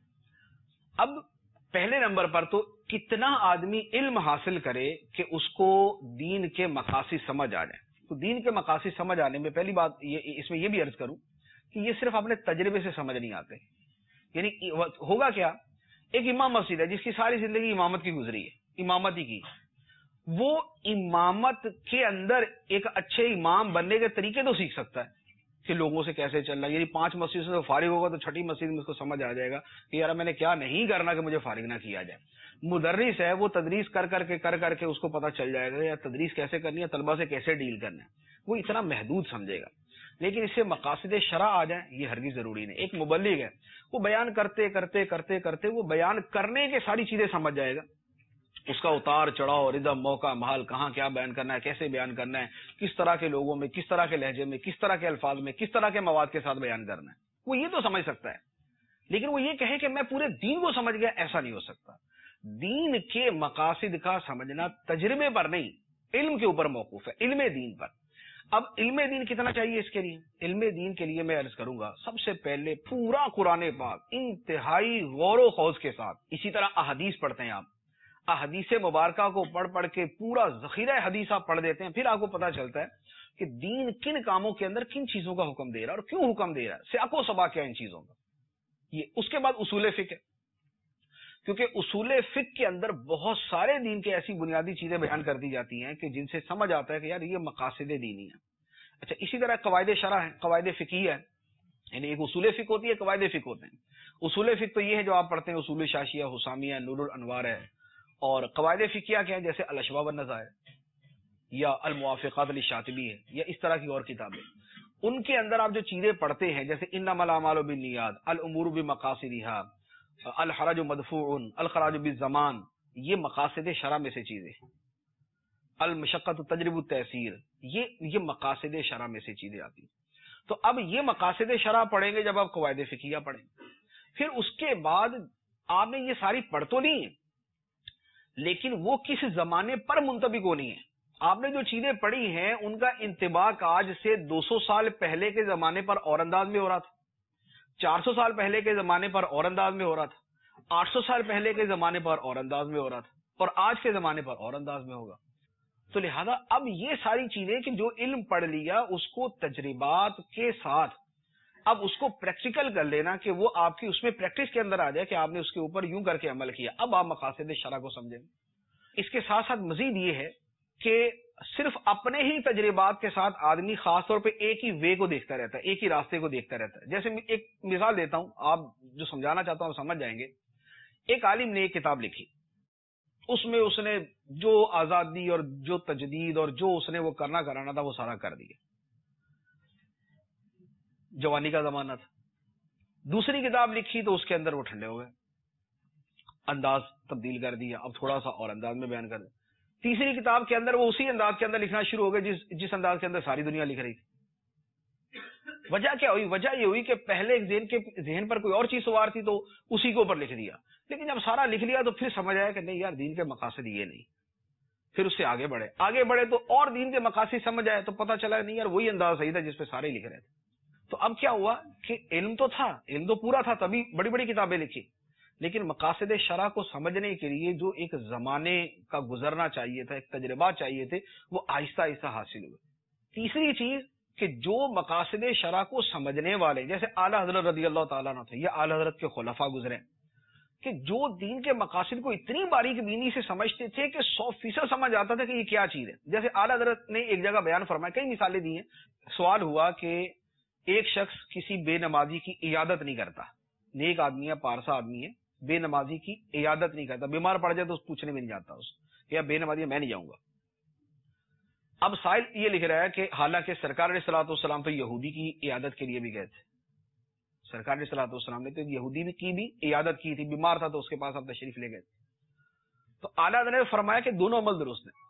اب پہلے نمبر پر تو کتنا آدمی علم حاصل کرے کہ اس کو دین کے مقاصد سمجھ آ جائے. تو دین کے مقاصد سمجھ آنے میں پہلی بات یہ اس میں یہ بھی عرض کروں کہ یہ صرف اپنے تجربے سے سمجھ نہیں آتے. یعنی ہوگا کیا، ایک امام مسجد ہے جس کی ساری زندگی امامت کی گزری ہے، امامت ہی کی، وہ امامت کے اندر ایک اچھے امام بننے کے طریقے تو سیکھ سکتا ہے کہ لوگوں سے کیسے چلنا. یعنی پانچ مسجد سے فارغ ہوگا تو چھٹی مسجد میں اس کو سمجھ آ جائے گا کہ یار میں نے کیا نہیں کرنا کہ مجھے فارغ نہ کیا جائے. مدرس ہے، وہ تدریس کر کر کے کر کر کے اس کو پتہ چل جائے گا یا تدریس کیسے کرنی ہے، طلبہ سے کیسے ڈیل کرنا ہے، وہ اتنا محدود سمجھے گا. لیکن اس سے مقاصد شرع آ جائیں یہ ہرگز ضروری نہیں. ایک مبلغ ہے، وہ بیان کرتے کرتے کرتے کرتے وہ بیان کرنے کے ساری چیزیں سمجھ جائے گا اس کا اتار چڑھاؤ، ردم، موقع، محل، کہاں کیا بیان کرنا ہے، کیسے بیان کرنا ہے، کس طرح کے لوگوں میں، کس طرح کے لہجے میں، کس طرح کے الفاظ میں، کس طرح کے مواد کے ساتھ بیان کرنا ہے، وہ یہ تو سمجھ سکتا ہے. لیکن وہ یہ کہے کہ میں پورے دین کو سمجھ گیا، ایسا نہیں ہو سکتا. دین کے مقاصد کا سمجھنا تجربے پر نہیں، علم کے اوپر موقوف ہے، علم دین پر. اب علم دین کتنا چاہیے اس کے لیے؟ علم دین کے لیے میں عرض کروں گا سب سے پہلے پورا قرآن پاک انتہائی غور و خوض کے ساتھ. اسی طرح احادیث پڑھتے ہیں آپ، احادیث مبارکہ کو پڑھ پڑھ کے پورا ذخیرہ حدیث آپ پڑھ دیتے ہیں، پھر آپ کو پتا چلتا ہے کہ دین کن کاموں کے اندر کن چیزوں کا حکم دے رہا ہے اور کیوں حکم دے رہا ہے، سیاق و سباق کیا ان چیزوں کا. یہ اس کے بعد اصول فقہ ہے، کیونکہ اصول فقہ کے اندر بہت سارے دین کے ایسی بنیادی چیزیں بیان کر دی جاتی ہیں کہ جن سے سمجھ آتا ہے کہ یار یہ مقاصد دینی ہیں. اچھا، اسی طرح قواعد شرع ہیں، قواعد فقہیہ ہے، یعنی ایک اصول فقہ ہوتی ہے، قواعد فقہ ہوتے ہیں. اصول فقہ تو یہ ہے جو آپ پڑھتے ہیں، اصول شاشیہ، حسامیہ، نور الانوار ہے. اور قواعد فقہیہ کیا ہیں؟ جیسے الاشباح والنظائر یا الموافقات للشاطبی ہے، یا اس طرح کی اور کتابیں. ان کے اندر آپ جو چیزیں پڑھتے ہیں جیسے انما الاعمال بالنیات، الامور بمقاصدها، الحرج مدفوع، الخراج بالزمان، یہ مقاصد شرع میں سے چیزیں ہیں. المشقت تجرب التیسیر، یہ یہ مقاصد شرع میں سے چیزیں آتی ہیں. تو اب یہ مقاصد شرع پڑھیں گے جب آپ قواعد فقہیہ پڑھیں. پھر اس کے بعد آپ نے یہ ساری پڑھ تو نہیں ہے، لیکن وہ کس زمانے پر منطبق ہونی ہے. آپ نے جو چیزیں پڑھی ہیں ان کا انطباق آج سے دو سو سال پہلے کے زمانے پر اور انداز میں ہو رہا تھا، چار سو سال پہلے کے زمانے پر اور انداز میں ہو رہا تھا، آٹھ سو سال پہلے کے زمانے پر اور انداز میں ہو رہا تھا، اور آج کے زمانے پر اور انداز میں ہوگا. تو لہذا اب یہ ساری چیزیں کہ جو علم پڑھ لیا اس کو تجربات کے ساتھ اب اس کو پریکٹیکل کر لینا کہ وہ آپ کی اس میں پریکٹس کے اندر آ جائے کہ آپ نے اس کے اوپر یوں کر کے عمل کیا، اب آپ مقاصد شرع کو سمجھیں. اس کے ساتھ ساتھ مزید یہ ہے کہ صرف اپنے ہی تجربات کے ساتھ آدمی خاص طور پہ ایک ہی وے کو دیکھتا رہتا ہے، ایک ہی راستے کو دیکھتا رہتا ہے. جیسے ایک مثال دیتا ہوں، آپ جو سمجھانا چاہتا ہوں سمجھ جائیں گے. ایک عالم نے ایک کتاب لکھی، اس میں اس نے جو آزادی اور جو تجدید اور جو اس نے وہ کرنا کرانا تھا وہ سارا کر دیا. جوانی کا زمانہ تھا. دوسری کتاب لکھی تو اس کے اندر وہ ٹھنڈے ہو گئے، انداز تبدیل کر دیا، اب تھوڑا سا اور انداز میں بیان کر دیا. تیسری کتاب کے اندر وہ اسی انداز کے اندر لکھنا شروع ہو گئے جس جس انداز کے اندر ساری دنیا لکھ رہی تھی. وجہ کیا ہوئی؟ وجہ یہ ہوئی کہ پہلے ایک ذہن کے ذہن پر کوئی اور چیز سوار تھی تو اسی کے اوپر لکھ دیا، لیکن جب سارا لکھ لیا تو پھر سمجھ آیا کہ نہیں یار دین کے مقاصد یہ نہیں. پھر اس سے آگے بڑھے آگے بڑھے تو اور دین کے مقاصد سمجھ آئے تو پتہ چلا نہیں یار وہی انداز صحیح تھا جس پہ سارے لکھ رہے تھے. تو اب کیا ہوا کہ علم تو تھا، علم تو پورا تھا، تبھی بڑی بڑی کتابیں لکھی، لیکن مقاصد شرع کو سمجھنے کے لیے جو ایک زمانے کا گزرنا چاہیے تھا، ایک تجربات چاہیے تھے، وہ آہستہ آہستہ حاصل ہوئے. تیسری چیز کہ جو مقاصد شرع کو سمجھنے والے جیسے اعلیٰ حضرت رضی اللہ تعالیٰ عنہ تھے یا اعلیٰ حضرت کے خلفاء گزرے کہ جو دین کے مقاصد کو اتنی باریک بینی سے سمجھتے تھے کہ سو فیصد سمجھ آتا تھا کہ یہ کیا چیز ہے. جیسے اعلیٰ حضرت نے ایک جگہ بیان فرمایا، کئی مثالیں دی ہیں. سوال ہوا کہ ایک شخص کسی بے نمازی کی عیادت نہیں کرتا، نیک آدمی ہے، پارسا آدمی ہے، بے نمازی کی عیادت نہیں کرتا، بیمار پڑ جائے تو اس پوچھنے میں نہیں جاتا اس کہ یا بے نمازی ہے میں نہیں جاؤں گا. اب سائل یہ لکھ رہا ہے کہ حالانکہ سرکار علیہ الصلوۃ والسلام تو یہودی کی عیادت کے لیے بھی گئے تھے، سرکار علیہ الصلوۃ والسلام نے تو یہودی بھی کی بھی عیادت کی تھی، بیمار تھا تو اس کے پاس آپ تشریف لے گئے. تو اعلیٰ حضرت نے فرمایا کہ دونوں عمل درست ہیں،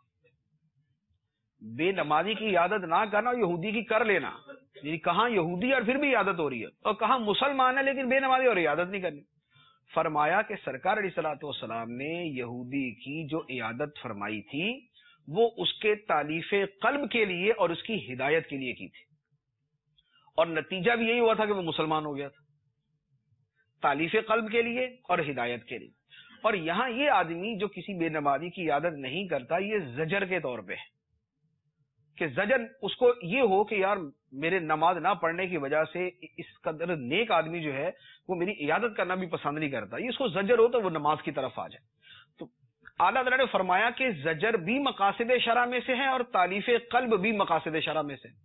بے نمازی کی عیادت نہ کرنا اور یہودی کی کر لینا. یعنی کہاں یہودی اور پھر بھی عیادت ہو رہی ہے، اور کہاں مسلمان ہے لیکن بے نمازی اور عیادت نہیں کرنی. فرمایا کہ سرکار علیہ الصلوۃ والسلام نے یہودی کی جو عیادت فرمائی تھی وہ اس کے تالیف قلب کے لیے اور اس کی ہدایت کے لیے کی تھی، اور نتیجہ بھی یہی ہوا تھا کہ وہ مسلمان ہو گیا تھا، تالیف قلب کے لیے اور ہدایت کے لیے. اور یہاں یہ آدمی جو کسی بے نمازی کی عیادت نہیں کرتا، یہ زجر کے طور پہ کہ زجر اس کو یہ ہو کہ یار میرے نماز نہ پڑھنے کی وجہ سے اس قدر نیک آدمی جو ہے وہ میری عیادت کرنا بھی پسند نہیں کرتا، یہ اس کو زجر ہو تو وہ نماز کی طرف آ جائے. تو اعلیٰ حضرت نے فرمایا کہ زجر بھی مقاصد شرع میں سے ہے اور تالیف قلب بھی مقاصد شرع میں سے.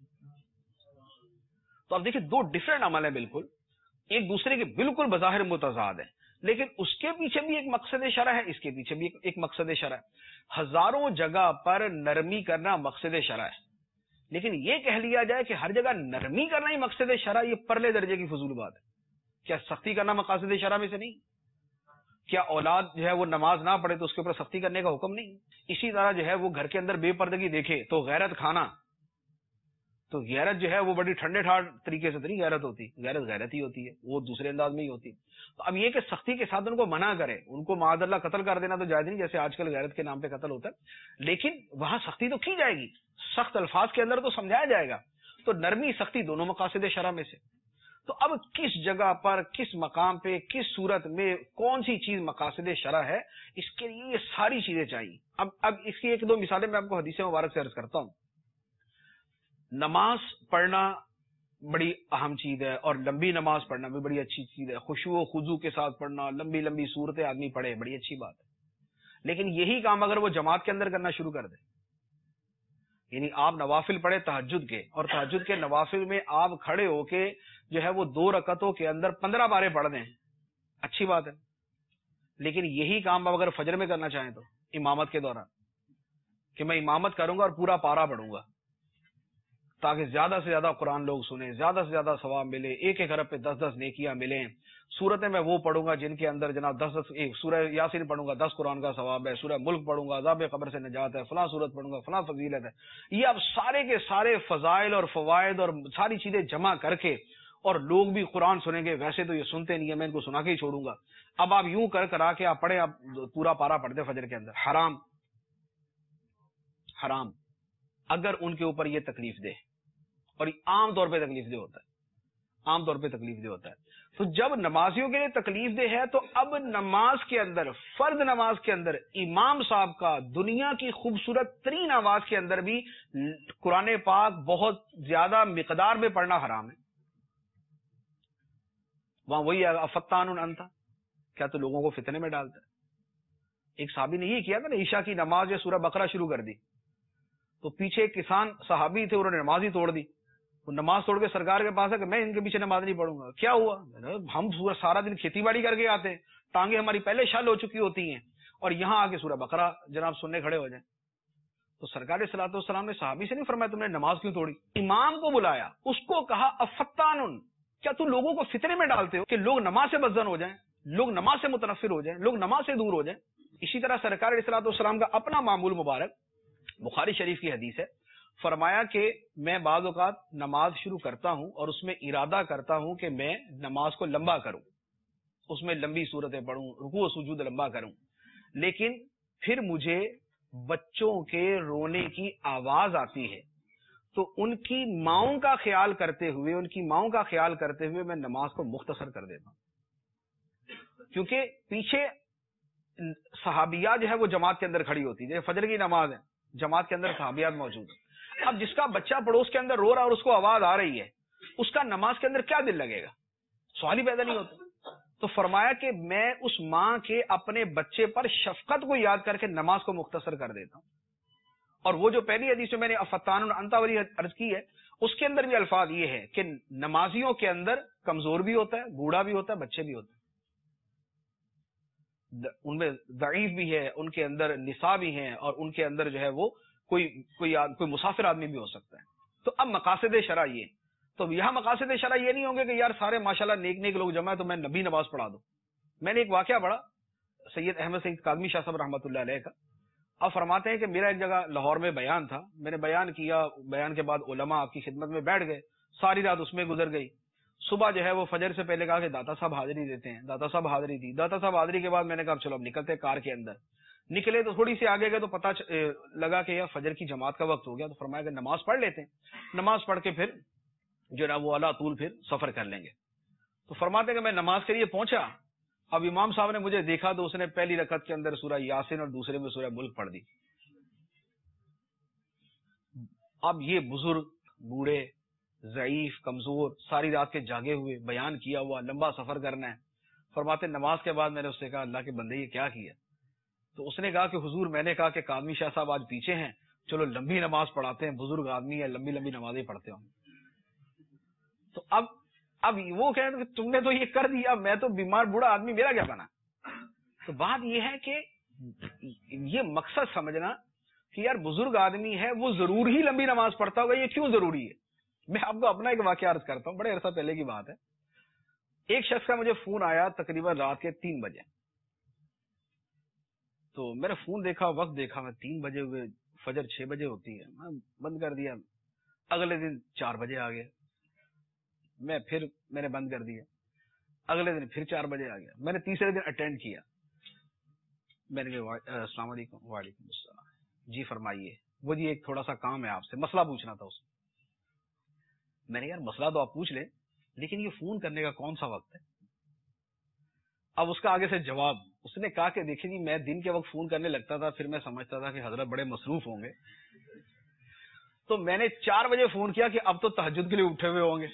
تو اب دیکھیں دو ڈیفرنٹ عمل ہیں، بالکل ایک دوسرے کے بالکل بظاہر متضاد ہیں، لیکن اس کے پیچھے بھی ایک مقصد شرع ہے، اس کے پیچھے بھی ایک مقصد شرع ہے. ہزاروں جگہ پر نرمی کرنا مقصد شرع ہے، لیکن یہ کہہ لیا جائے کہ ہر جگہ نرمی کرنا ہی مقصد شرع، یہ پرلے درجے کی فضول بات ہے. کیا سختی کرنا مقاصد شرع میں سے نہیں؟ کیا اولاد جو ہے وہ نماز نہ پڑھے تو اس کے اوپر سختی کرنے کا حکم نہیں؟ اسی طرح جو ہے وہ گھر کے اندر بے پردگی دیکھے تو غیرت کھانا، تو غیرت جو ہے وہ بڑی ٹھنڈے ٹھاٹ طریقے سے نہیں غیرت ہوتی، غیرت غیرت ہی ہوتی ہے، وہ دوسرے انداز میں ہی ہوتی ہے۔ تو اب یہ کہ سختی کے ساتھ ان کو منع کرے، ان کو معاذ اللہ قتل کر دینا تو جائز نہیں، جیسے آج کل غیرت کے نام پہ قتل ہوتا ہے، لیکن وہاں سختی تو کی جائے گی، سخت الفاظ کے اندر تو سمجھایا جائے گا۔ تو نرمی سختی دونوں مقاصد شرع میں سے۔ تو اب کس جگہ پر، کس مقام پہ، کس صورت میں کون سی چیز مقاصد شرع ہے، اس کے لیے یہ ساری چیزیں چاہیے۔ اب اب اس کی ایک دو مثالیں میں آپ کو حدیث مبارک سے عرض کرتا ہوں۔ نماز پڑھنا بڑی اہم چیز ہے، اور لمبی نماز پڑھنا بھی بڑی اچھی چیز ہے، خشوع و خضوع کے ساتھ پڑھنا، لمبی لمبی صورتیں آدمی پڑھے، بڑی اچھی بات ہے۔ لیکن یہی کام اگر وہ جماعت کے اندر کرنا شروع کر دے، یعنی آپ نوافل پڑھے تہجد کے، اور تہجد کے نوافل میں آپ کھڑے ہو کے جو ہے وہ دو رکعتوں کے اندر پندرہ بارے پڑھ دیں، اچھی بات ہے، لیکن یہی کام آپ اگر فجر میں کرنا چاہیں تو امامت کے دوران، کہ میں امامت کروں گا اور پورا پارا پڑھوں گا تاکہ زیادہ سے زیادہ قرآن لوگ سنیں، زیادہ سے زیادہ ثواب ملے، ایک ایک حرف پہ دس دس نیکیاں ملیں، صورتیں میں وہ پڑھوں گا جن کے اندر جناب دس دس، ایک سورہ یاسین پڑھوں گا دس قرآن کا ثواب ہے، سورہ ملک پڑھوں گا عذاب قبر سے نجات ہے، فلاں صورت پڑھوں گا فلاں فضیلت ہے۔ یہ اب سارے کے سارے فضائل اور فوائد اور ساری چیزیں جمع کر کے، اور لوگ بھی قرآن سنیں گے، ویسے تو یہ سنتے نہیں ہے، میں ان کو سنا کے ہی چھوڑوں گا۔ اب آپ یوں کر کرا کے آپ پڑھیں، آپ پورا پارا پڑھ دیں فجر کے اندر، حرام حرام اگر ان کے اوپر یہ تکلیف دے، اور عام طور پہ تکلیف دہ ہوتا ہے، عام طور پہ تکلیف دہ ہوتا ہے۔ تو جب نمازیوں کے لیے تکلیف دہ ہے، تو اب نماز کے اندر، فرض نماز کے اندر، امام صاحب کا دنیا کی خوبصورت ترین آواز کے اندر بھی قرآن پاک بہت زیادہ مقدار میں پڑھنا حرام ہے۔ وہاں وہی افتان انت، کیا تو لوگوں کو فتنے میں ڈالتا ہے؟ ایک صحابی نے یہ کیا تھا نا، عشاء کی نماز جو سورہ بقرہ شروع کر دی، تو پیچھے ایک کسان صحابی تھے، انہوں نے نماز ہی توڑ دی۔ وہ نماز توڑ کے سرکار کے پاس ہے کہ میں ان کے پیچھے نماز نہیں پڑھوں گا۔ کیا ہوا؟ ہم سارا دن کھیتی باڑی کر کے آتے ہیں، ٹانگیں ہماری پہلے شل ہو چکی ہوتی ہیں، اور یہاں آ کے سورہ بقرہ جناب سننے کھڑے ہو جائیں۔ تو سرکار صلی اللہ علیہ وسلم نے صحابی سے نہیں فرمایا تم نے نماز کیوں توڑی، امام کو بلایا، اس کو کہا افتان، کیا تم لوگوں کو فتنے میں ڈالتے ہو کہ لوگ نماز سے بدظن ہو جائیں، لوگ نماز سے متنفر ہو جائیں، لوگ نماز سے دور ہو جائیں۔ اسی طرح سرکار علیہ الصلوۃ والسلام کا اپنا معمول مبارک بخاری شریف کی حدیث ہے، فرمایا کہ میں بعض اوقات نماز شروع کرتا ہوں اور اس میں ارادہ کرتا ہوں کہ میں نماز کو لمبا کروں، اس میں لمبی صورتیں پڑھوں، رکوع و سجود لمبا کروں، لیکن پھر مجھے بچوں کے رونے کی آواز آتی ہے، تو ان کی ماؤں کا خیال کرتے ہوئے ان کی ماؤں کا خیال کرتے ہوئے میں نماز کو مختصر کر دیتا ہوں، کیونکہ پیچھے صحابیات جو ہے وہ جماعت کے اندر کھڑی ہوتی ہے، جیسے فجر کی نماز ہے، جماعت کے اندر صحابیات موجود ہیں۔ اب جس کا بچہ پڑوس کے اندر رو رہا اور اس کو آواز آ رہی ہے، اس کا نماز کے اندر کیا دل لگے گا؟ سوال ہی پیدا نہیں ہوتا۔ تو فرمایا کہ میں اس ماں کے اپنے بچے پر شفقت کو یاد کر کے نماز کو مختصر کر دیتا ہوں۔ اور وہ جو پہلی حدیث میں میں نے افتان انت والی عرض کی ہے، اس کے اندر بھی الفاظ یہ ہے کہ نمازیوں کے اندر کمزور بھی ہوتا ہے، بوڑھا بھی ہوتا ہے، بچے بھی ہوتے ہیں، ان میں ضعیف بھی ہے، ان کے اندر نساء بھی ہیں، اور ان کے اندر جو ہے وہ کوئی کوئی کوئی مسافر آدمی بھی ہو سکتا ہے۔ تو اب مقاصد شرع یہ، تو یہاں مقاصد شرع یہ نہیں ہوں گے کہ یار سارے ماشاءاللہ نیک نیک لوگ جمع ہے تو میں نبی نماز پڑھا دوں۔ میں نے ایک واقعہ پڑھا سید احمد سعید کاظمی شاہ صاحب رحمۃ اللہ علیہ کا، اب فرماتے ہیں کہ میرا ایک جگہ لاہور میں بیان تھا، میں نے بیان کیا، بیان کے بعد علماء آپ کی خدمت میں بیٹھ گئے، ساری رات اس میں گزر گئی، صبح جو ہے وہ فجر سے پہلے کہا کہ داتا صاحب حاضری دیتے ہیں، داتا صاحب حاضری دی، داتا صاحب حاضری کے بعد میں نے کہا چلو اب نکلتے کار کے اندر، نکلے تو تھوڑی سی آگے گئے تو پتہ لگا کہ یار فجر کی جماعت کا وقت ہو گیا، تو فرمایا کہ نماز پڑھ لیتے ہیں، نماز پڑھ کے پھر جو نا وہ اللہ طول پھر سفر کر لیں گے۔ تو فرماتے ہیں کہ میں نماز کے لیے پہنچا، اب امام صاحب نے مجھے دیکھا تو اس نے پہلی رکعت کے اندر سورہ یاسین اور دوسرے میں سورہ ملک پڑھ دی۔ اب یہ بزرگ، بوڑھے، ضعیف، کمزور، ساری رات کے جاگے ہوئے، بیان کیا ہوا، لمبا سفر کرنا ہے، فرماتے نماز کے بعد میں نے اس سے کہا اللہ کے بندے یہ کیا کیا؟ تو اس نے کہا کہ حضور میں نے کہا کہ کاظمی شاہ صاحب آج پیچھے ہیں، چلو لمبی نماز پڑھاتے ہیں، بزرگ آدمی ہے، لمبی لمبی نمازیں پڑھتے ہوں۔ تو اب اب وہ کہیں کہ تم نے تو یہ کر دیا، میں تو بیمار بوڑھا آدمی، میرا کیا بنا؟ تو بات یہ ہے کہ یہ مقصد سمجھنا کہ یار بزرگ آدمی ہے، وہ ضرور ہی لمبی نماز پڑھتا ہوگا، یہ کیوں ضروری ہے؟ میں آپ کو اپنا ایک واقعہ عرض کرتا ہوں، بڑے عرصہ پہلے کی بات ہے۔ ایک شخص کا مجھے فون آیا تقریباً رات کے تین بجے، تو میں نے فون دیکھا، وقت دیکھا، میں تین بجے ہوئے، فجر چھ بجے ہوتی ہے، میں بند کر دیا. اگلے دن چار بجے آ گیا، میں پھر میں نے بند کر دیا. اگلے دن پھر چار بجے آ گیا. میں نے تیسرے دن اٹینڈ کیا. میں نے کہا السلام علیکم. وعلیکم السلام. جی فرمائیے. وہ جی ایک تھوڑا سا کام ہے آپ سے، مسئلہ پوچھنا تھا اس میں. میں نے یار مسئلہ تو آپ پوچھ لیں، لیکن یہ فون کرنے کا کون سا وقت ہے؟ اب اس کا آگے سے جواب، اس نے کہا کہ دیکھیں جی میں دن کے وقت فون کرنے لگتا تھا، پھر میں سمجھتا تھا کہ حضرت بڑے مصروف ہوں گے، تو میں نے چار بجے فون کیا کہ اب تو تہجد کے لیے اٹھے ہوئے ہوں گے،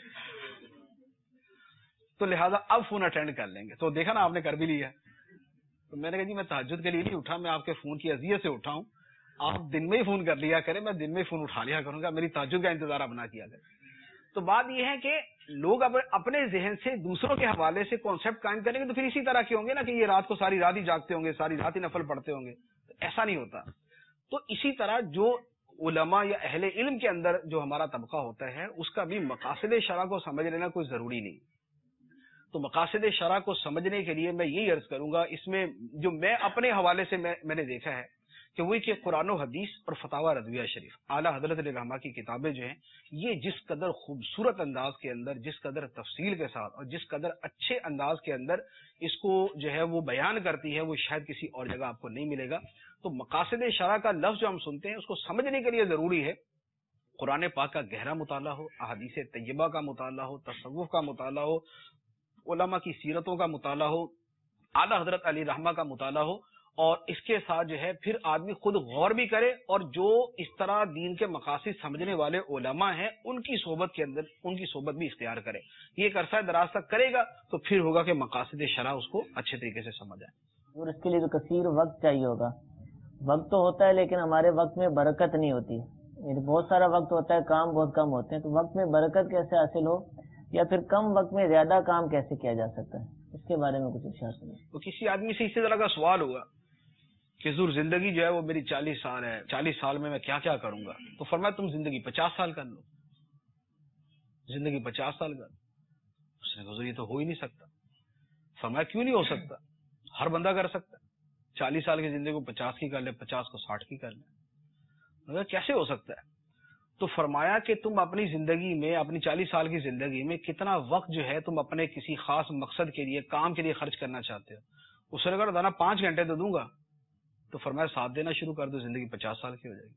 تو لہٰذا اب فون اٹینڈ کر لیں گے. تو دیکھا نا آپ نے کر بھی لیا. تو میں نے کہا جی میں تہجد کے لیے نہیں اٹھا، میں آپ کے فون کی اذیت سے اٹھا ہوں. آپ دن میں ہی فون کر لیا کریں، میں دن میں ہی فون اٹھا لیا کروں گا، میری تہجد کا انتظار اب نہ کیا کریں. تو بات یہ ہے کہ لوگ اب اپنے ذہن سے دوسروں کے حوالے سے کانسیپٹ قائم کریں گے تو پھر اسی طرح کے ہوں گے نا کہ یہ رات کو ساری رات ہی جاگتے ہوں گے، ساری رات ہی نفل پڑھتے ہوں گے. ایسا نہیں ہوتا. تو اسی طرح جو علماء یا اہل علم کے اندر جو ہمارا طبقہ ہوتا ہے اس کا بھی مقاصد شرع کو سمجھ لینا کوئی ضروری نہیں. تو مقاصد شرع کو سمجھنے کے لیے میں یہی عرض کروں گا، اس میں جو میں اپنے حوالے سے میں, میں نے دیکھا ہے کہ وہی کہ قرآن و حدیث اور فتاوی رضویہ شریف، اعلیٰ حضرت علیہ رحمہ کی کتابیں جو ہیں، یہ جس قدر خوبصورت انداز کے اندر، جس قدر تفصیل کے ساتھ اور جس قدر اچھے انداز کے اندر اس کو جو ہے وہ بیان کرتی ہے، وہ شاید کسی اور جگہ آپ کو نہیں ملے گا. تو مقاصد شرع کا لفظ جو ہم سنتے ہیں اس کو سمجھنے کے لیے ضروری ہے قرآن پاک کا گہرا مطالعہ ہو، احادیث طیبہ کا مطالعہ ہو، تصوف کا مطالعہ ہو، علماء کی سیرتوں کا مطالعہ ہو، اعلیٰ حضرت علی رحمہ کا مطالعہ ہو، اور اس کے ساتھ جو ہے پھر آدمی خود غور بھی کرے اور جو اس طرح دین کے مقاصد سمجھنے والے علماء ہیں ان کی صحبت کے اندر ان کی صحبت بھی اختیار کرے. یہ ایک عرصہ دراز تک کرے گا تو پھر ہوگا کہ مقاصد شرع اس کو اچھے طریقے سے سمجھ آئے. اور اس کے لیے تو کثیر وقت چاہیے ہوگا. وقت تو ہوتا ہے لیکن ہمارے وقت میں برکت نہیں ہوتی. یعنی بہت سارا وقت ہوتا ہے، کام بہت کم ہوتے ہیں، تو وقت میں برکت کیسے حاصل ہو یا پھر کم وقت میں زیادہ کام کیسے کیا جا سکتا ہے، اس کے بارے میں کچھ ارشاد سنیے. تو کسی آدمی سے اسی طرح کا سوال ہوگا کہ حضور زندگی جو ہے وہ میری چالیس سال ہے، چالیس سال میں میں کیا کیا کروں گا؟ تو فرمایا تم زندگی پچاس سال کر لو، زندگی پچاس سال کر لو. اس نے کہا حضور یہ تو ہو ہی نہیں سکتا. فرمایا کیوں نہیں ہو سکتا؟ ہر بندہ کر سکتا ہے. چالیس سال کی زندگی کو پچاس کی کر لے، پچاس کو ساٹھ کی کر لے. کیسے ہو سکتا ہے؟ تو فرمایا کہ تم اپنی زندگی میں، اپنی چالیس سال کی زندگی میں کتنا وقت جو ہے تم اپنے کسی خاص مقصد کے لیے، کام کے لیے خرچ کرنا چاہتے ہو. اس نے کہا دانا پانچ گھنٹے تو دوں گا. تو فرمایا ساتھ دینا شروع کر دو، زندگی پچاس سال کی ہو جائے گی.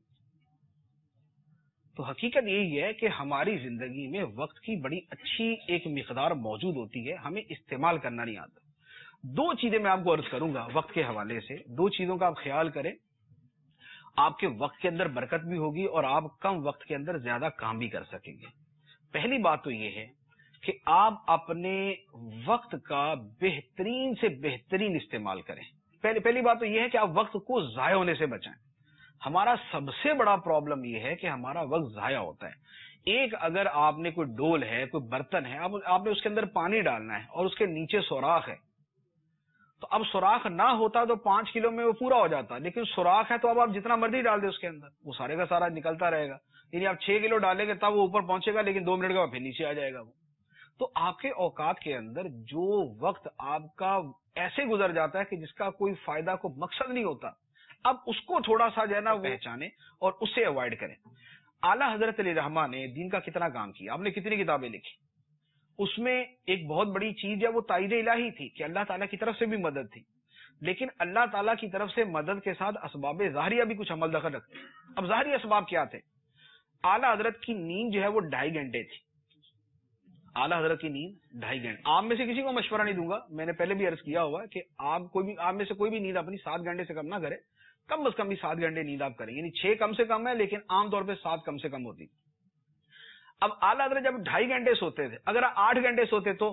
تو حقیقت یہی ہے کہ ہماری زندگی میں وقت کی بڑی اچھی ایک مقدار موجود ہوتی ہے، ہمیں استعمال کرنا نہیں آتا. دو چیزیں میں آپ کو عرض کروں گا وقت کے حوالے سے، دو چیزوں کا آپ خیال کریں، آپ کے وقت کے اندر برکت بھی ہوگی اور آپ کم وقت کے اندر زیادہ کام بھی کر سکیں گے. پہلی بات تو یہ ہے کہ آپ اپنے وقت کا بہترین سے بہترین استعمال کریں. پہلی پہلی بات تو یہ ہے کہ آپ وقت کو ضائع ہونے سے بچائیں. ہمارا سب سے بڑا پرابلم یہ ہے کہ ہمارا وقت ضائع ہوتا ہے. ایک اگر آپ نے کوئی ڈول ہے، کوئی برتن ہے، آپ نے اس کے اندر پانی ڈالنا ہے اور اس کے نیچے سوراخ ہے، تو اب سوراخ نہ ہوتا تو پانچ کلو میں وہ پورا ہو جاتا، لیکن سوراخ ہے تو اب آپ جتنا مرضی ڈال دیں اس کے اندر وہ سارے کا سارا نکلتا رہے گا. یعنی آپ چھ کلو ڈالیں گے تب وہ اوپر پہنچے گا، لیکن دو منٹ کے بعد پھر نیچے آ جائے گا وہ. تو آپ کے اوقات کے اندر جو وقت آپ کا ایسے گزر جاتا ہے کہ جس کا کوئی فائدہ کو مقصد نہیں ہوتا، اب اس کو تھوڑا سا جو ہے نا پہچانے اور اس سے اوائڈ کریں. اعلیٰ حضرت علی رحمہ نے دین کا کتنا کام کیا، آپ نے کتنی کتابیں لکھی، اس میں ایک بہت بڑی چیز ہے وہ تائید الہی تھی کہ اللہ تعالیٰ کی طرف سے بھی مدد تھی، لیکن اللہ تعالیٰ کی طرف سے مدد کے ساتھ اسباب ظاہریہ بھی کچھ عمل دخل رکھتے. اب ظاہری اسباب کیا تھے؟ اعلیٰ حضرت کی نیند جو ہے وہ ڈھائی گھنٹے تھی. اعلیٰ حضرت کی نیند ڈھائی گھنٹے. آپ میں سے کسی کو مشورہ نہیں دوں گا، میں نے پہلے بھی عرض کیا ہوا کہ آپ کوئی بھی آپ میں سے کوئی بھی نیند اپنی سات گھنٹے سے کم نہ کرے. کم از کم بھی سات گھنٹے نیند آپ کریں، یعنی چھ کم سے کم ہے لیکن عام طور پہ سات کم سے کم ہوتی. اب اعلیٰ حضرت جب ڈھائی گھنٹے سوتے تھے، اگر آٹھ گھنٹے سوتے تو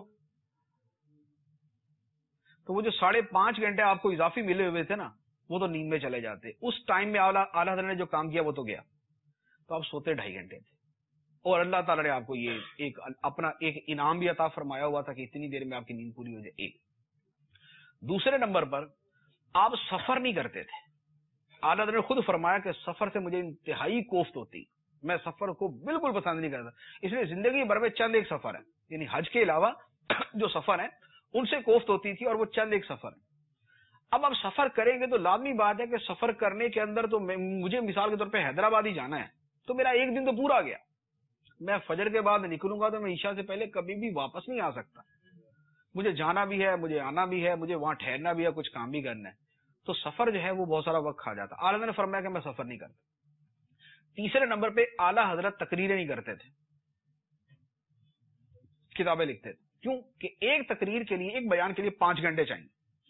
تو وہ جو ساڑھے پانچ گھنٹے آپ کو اضافی ملے ہوئے تھے نا وہ تو نیند میں چلے جاتے. اس ٹائم میں اعلیٰ حضرت نے جو کام کیا وہ تو گیا. تو آپ سوتے ڈھائی گھنٹے تھے اور اللہ تعالیٰ نے آپ کو یہ ایک اپنا ایک انعام بھی عطا فرمایا ہوا تھا کہ اتنی دیر میں آپ کی نیند پوری ہو جائے. ایک دوسرے نمبر پر آپ سفر نہیں کرتے تھے. اعلیٰ حضرت نے خود فرمایا کہ سفر سے مجھے انتہائی کوفت ہوتی، میں سفر کو بالکل پسند نہیں کرتا. اس لیے زندگی بھر میں چند ایک سفر ہے، یعنی حج کے علاوہ جو سفر ہیں ان سے کوفت ہوتی تھی اور وہ چند ایک سفر ہے. اب آپ سفر کریں گے تو لازمی بات ہے کہ سفر کرنے کے اندر تو مجھے مثال کے طور پہ حیدرآباد ہی جانا ہے تو میرا ایک دن تو پورا گیا. میں فجر کے بعد نکلوں گا تو میں عشاء سے پہلے کبھی بھی واپس نہیں آ سکتا. مجھے جانا بھی ہے, مجھے آنا بھی ہے, مجھے وہاں ٹھہرنا بھی ہے, کچھ کام بھی کرنا ہے. تو سفر جو ہے وہ بہت سارا وقت کھا جاتا. اعلیٰ نے فرمایا کہ میں سفر نہیں کرتا. تیسرے نمبر پہ اعلیٰ حضرت تقریریں نہیں کرتے تھے, کتابیں لکھتے تھے. کیوں کہ ایک تقریر کے لیے, ایک بیان کے لیے پانچ گھنٹے چاہیے.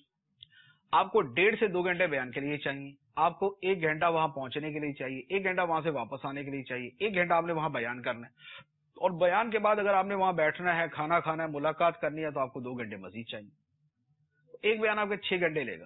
آپ کو ڈیڑھ سے دو گھنٹے بیان کے لیے چاہیے, آپ کو ایک گھنٹہ وہاں پہنچنے کے لیے چاہیے, ایک گھنٹہ وہاں سے واپس آنے کے لیے چاہیے, ایک گھنٹہ آپ نے وہاں بیان کرنا ہے, اور بیان کے بعد اگر آپ نے وہاں بیٹھنا ہے, کھانا کھانا ہے, ملاقات کرنی ہے تو آپ کو دو گھنٹے مزید چاہیے. ایک بیان آپ کے چھ گھنٹے لے گا,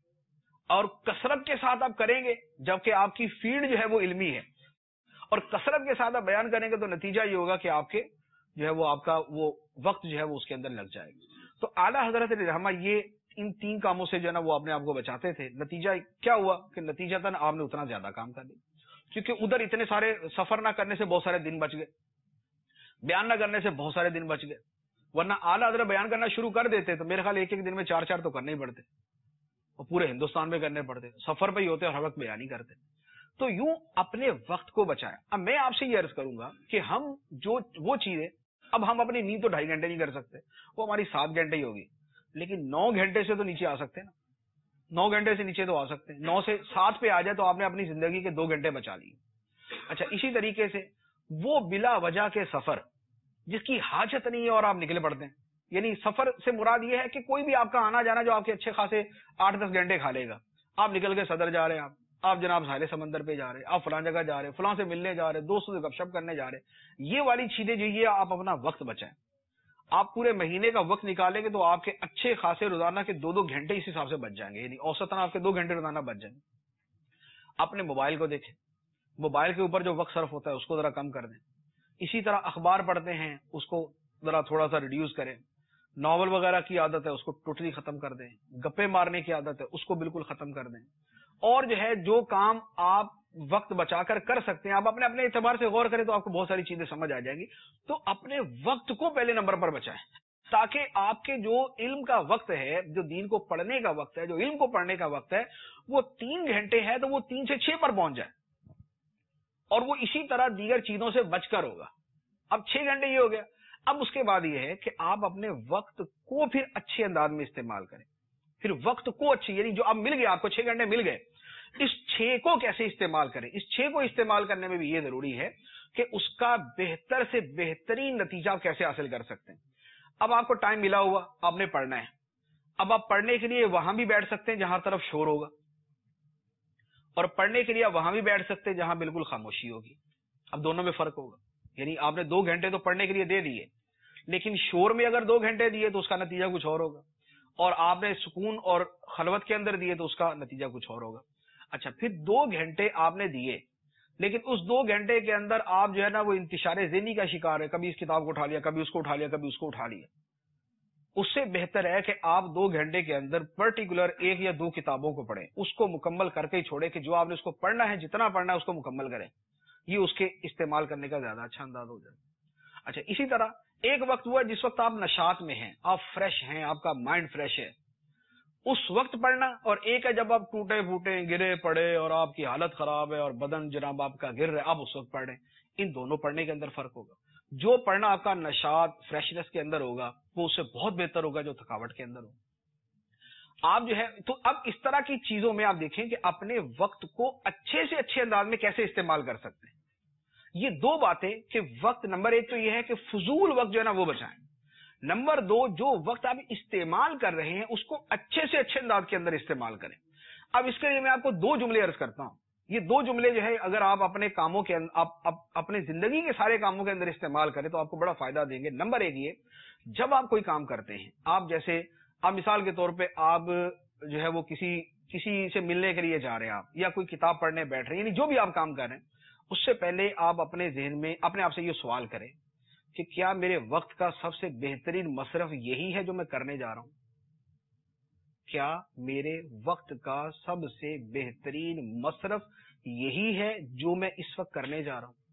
اور کثرت کے ساتھ آپ کریں گے جبکہ آپ کی فیلڈ جو ہے وہ علمی ہے, اور کثرت کے ساتھ آپ بیان کریں گے تو نتیجہ یہ ہوگا کہ آپ کے جو ہے وہ آپ کا وہ وقت جو ہے وہ اس کے اندر لگ جائے گا. تو اعلیٰ حضرت رحمہ یہ ان تین کاموں سے جو ہے نا وہ اپنے آپ کو بچاتے تھے. نتیجہ کیا ہوا کہ نتیجتاً آپ نے اتنا زیادہ کام کر لیا, کیونکہ ادھر اتنے سارے سفر نہ کرنے سے بہت سارے دن بچ گئے, بیان نہ کرنے سے بہت سارے دن بچ گئے. ورنہ اعلیٰ حضرت بیان کرنا شروع کر دیتے تو میرے خیال ایک ایک دن میں چار چار تو کرنے ہی پڑتے, اور پورے ہندوستان میں کرنے پڑتے, سفر پہ ہی ہوتے اور ہر وقت بیان ہی کرتے. تو یوں اپنے وقت کو بچایا. اب میں آپ سے یہ عرض کروں گا کہ ہم جو وہ چیزیں, اب ہم اپنی نیند تو ڈھائی گھنٹے نہیں کر سکتے, وہ ہماری سات گھنٹے ہی ہوگی, لیکن نو گھنٹے سے تو نیچے آ سکتے ہیں نا, نو گھنٹے سے نیچے تو آ سکتے ہیں. نو سے سات پہ آ جائے تو آپ نے اپنی زندگی کے دو گھنٹے بچا لیے. اچھا, اسی طریقے سے وہ بلا وجہ کے سفر جس کی حاجت نہیں ہے اور آپ نکلے پڑتے ہیں, یعنی سفر سے مراد یہ ہے کہ کوئی بھی آپ کا آنا جانا جو آپ کے اچھے خاصے آٹھ دس گھنٹے کھا لے گا. آپ نکل کے صدر جا رہے ہیں, آپ آپ جناب ساحل سمندر پہ جا رہے ہیں, آپ فلاں جگہ جا رہے ہیں, فلاں سے ملنے جا رہے ہیں, دوستوں سے گپ شپ کرنے جا رہے ہیں, یہ والی چیزیں جو یہ آپ اپنا وقت بچائیں. آپ پورے مہینے کا وقت نکالیں گے تو آپ کے اچھے خاصے روزانہ کے دو دو گھنٹے اس حساب سے بچ جائیں گے, یعنی اوسطاً آپ کے دو گھنٹے روزانہ بچ جائیں گے. اپنے موبائل کو دیکھیں, موبائل کے اوپر جو وقت صرف ہوتا ہے اس کو ذرا کم کر دیں. اسی طرح اخبار پڑھتے ہیں اس کو ذرا تھوڑا سا ریڈیوس کریں. ناول وغیرہ کی عادت ہے اس کو ٹوٹلی ختم کر دیں. گپے مارنے کی عادت ہے اس کو بالکل ختم کر دیں. اور جو ہے جو کام آپ وقت بچا کر کر سکتے ہیں, آپ اپنے اپنے اعتبار سے غور کریں تو آپ کو بہت ساری چیزیں سمجھ آ جائیں گی. تو اپنے وقت کو پہلے نمبر پر بچائیں تاکہ آپ کے جو علم کا وقت ہے, جو دین کو پڑھنے کا وقت ہے, جو علم کو پڑھنے کا وقت ہے, وہ تین گھنٹے ہے تو وہ تین سے چھ پر پہنچ جائے, اور وہ اسی طرح دیگر چیزوں سے بچ کر ہوگا. اب چھ گھنٹے یہ ہو گیا. اب اس کے بعد یہ ہے کہ آپ اپنے وقت کو پھر اچھے انداز میں استعمال کریں. پھر وقت کو اچھی, یعنی جو اب مل گیا آپ کو چھ گھنٹے مل گئے, اس چھ کو کیسے استعمال کریں. اس چھ کو استعمال کرنے میں بھی یہ ضروری ہے کہ اس کا بہتر سے بہترین نتیجہ آپ کیسے حاصل کر سکتے ہیں. اب آپ کو ٹائم ملا ہوا, آپ نے پڑھنا ہے. اب آپ پڑھنے کے لیے وہاں بھی بیٹھ سکتے ہیں جہاں طرف شور ہوگا, اور پڑھنے کے لیے وہاں بھی بیٹھ سکتے ہیں جہاں بالکل خاموشی ہوگی. اب دونوں میں فرق ہوگا, یعنی آپ نے دو گھنٹے تو پڑھنے کے لیے دے دیے, لیکن شور میں اگر دو گھنٹے دیے تو اس کا نتیجہ کچھ اور ہوگا, اور آپ نے سکون اور خلوت کے اندر دیے تو اس کا نتیجہ کچھ اور ہوگا. اچھا, پھر دو گھنٹے آپ نے دیے, لیکن اس دو گھنٹے کے اندر آپ جو ہے نا وہ انتشار ذہنی کا شکار ہے, کبھی اس کتاب کو اٹھا لیا, کبھی اس کو اٹھا لیا, کبھی اس کو اٹھا لیا. اس سے بہتر ہے کہ آپ دو گھنٹے کے اندر پرٹیکولر ایک یا دو کتابوں کو پڑھیں, اس کو مکمل کر کے ہی چھوڑے کہ جو آپ نے اس کو پڑھنا ہے, جتنا پڑھنا ہے اس کو مکمل کریں. یہ اس کے استعمال کرنے کا زیادہ اچھا انداز ہو جائے. اچھا, اسی طرح ایک وقت ہوا جس وقت آپ نشاط میں ہیں, آپ فریش ہیں, آپ کا مائنڈ فریش ہے, اس وقت پڑھنا, اور ایک ہے جب آپ ٹوٹے پھوٹے گرے پڑے اور آپ کی حالت خراب ہے اور بدن جناب آپ کا گر رہا ہے, آپ اس وقت پڑھ رہے ہیں. ان دونوں پڑھنے کے اندر فرق ہوگا. جو پڑھنا آپ کا نشاط فریشنس کے اندر ہوگا وہ اس سے بہت بہتر ہوگا جو تھکاوٹ کے اندر ہوگا. آپ جو ہے تو اب اس طرح کی چیزوں میں آپ دیکھیں کہ اپنے وقت کو اچھے سے اچھے انداز میں کیسے استعمال کر سکتے ہیں. یہ دو باتیں کہ وقت, نمبر ایک تو یہ ہے کہ فضول وقت جو ہے نا وہ بچائیں. نمبر دو, جو وقت آپ استعمال کر رہے ہیں اس کو اچھے سے اچھے انداز کے اندر استعمال کریں. اب اس کے لیے میں آپ کو دو جملے عرض کرتا ہوں. یہ دو جملے جو ہے اگر آپ اپنے کاموں کے اندر, آپ اپنے زندگی کے سارے کاموں کے اندر استعمال کریں تو آپ کو بڑا فائدہ دیں گے. نمبر ایک یہ, جب آپ کوئی کام کرتے ہیں, آپ جیسے آپ مثال کے طور پہ آپ جو ہے وہ کسی کسی سے ملنے کے لیے جا رہے ہیں, آپ یا کوئی کتاب پڑھنے بیٹھ رہے ہیں, یعنی جو بھی آپ کام کر رہے ہیں, اس سے پہلے آپ اپنے ذہن میں اپنے آپ سے یہ سوال کریں کہ کیا میرے وقت کا سب سے بہترین مصرف یہی ہے جو میں کرنے جا رہا ہوں؟ کیا میرے وقت کا سب سے بہترین مصرف یہی ہے جو میں اس وقت کرنے جا رہا ہوں؟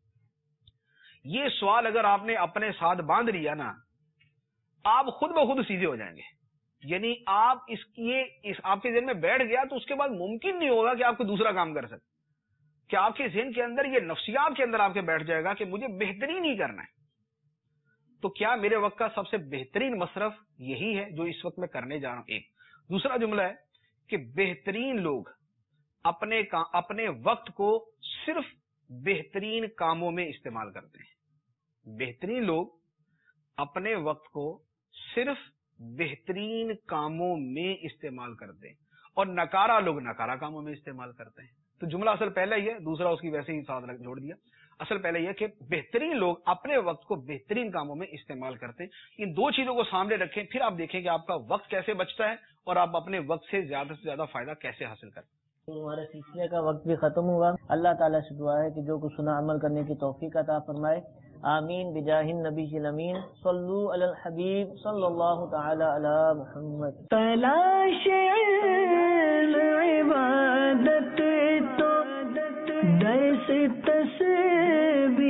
یہ سوال اگر آپ نے اپنے ساتھ باندھ لیا نا, آپ خود بخود سیدھے ہو جائیں گے. یعنی آپ اس کی اس آپ کے ذہن میں بیٹھ گیا تو اس کے بعد ممکن نہیں ہوگا کہ آپ کوئی دوسرا کام کر سکیں، کہ آپ کے ذہن کے اندر یہ نفسیات کے اندر آپ کے بیٹھ جائے گا کہ مجھے بہترین ہی کرنا ہے. تو کیا میرے وقت کا سب سے بہترین مصرف یہی ہے جو اس وقت میں کرنے جا رہا ہوں؟ ایک دوسرا جملہ ہے کہ بہترین لوگ اپنے اپنے وقت کو صرف بہترین کاموں میں استعمال کرتے ہیں. بہترین لوگ اپنے وقت کو صرف بہترین کاموں میں استعمال کرتے ہیں اور نکارا لوگ نکارا کاموں میں استعمال کرتے ہیں. تو جملہ اصل پہلا ہی ہے، دوسرا اس کی ویسے ہی ساتھ جوڑ دیا. اصل پہلے یہ کہ بہترین لوگ اپنے وقت کو بہترین کاموں میں استعمال کرتے ہیں. ان دو چیزوں کو سامنے رکھیں، پھر آپ دیکھیں کہ آپ کا وقت کیسے بچتا ہے اور آپ اپنے وقت سے زیادہ سے زیادہ فائدہ کیسے حاصل کرتے ہیں. ہمارے سلسلے کا وقت بھی ختم ہوا. اللہ تعالیٰ سے دعا ہے کہ جو کچھ سنا عمل کرنے کی توفیق عطا فرمائے. آمین بجاہ النبی الامین. صلو علی الحبیب صلی اللہ تعالی علی محمد. تلاش علم عبادت تو درس تسبیح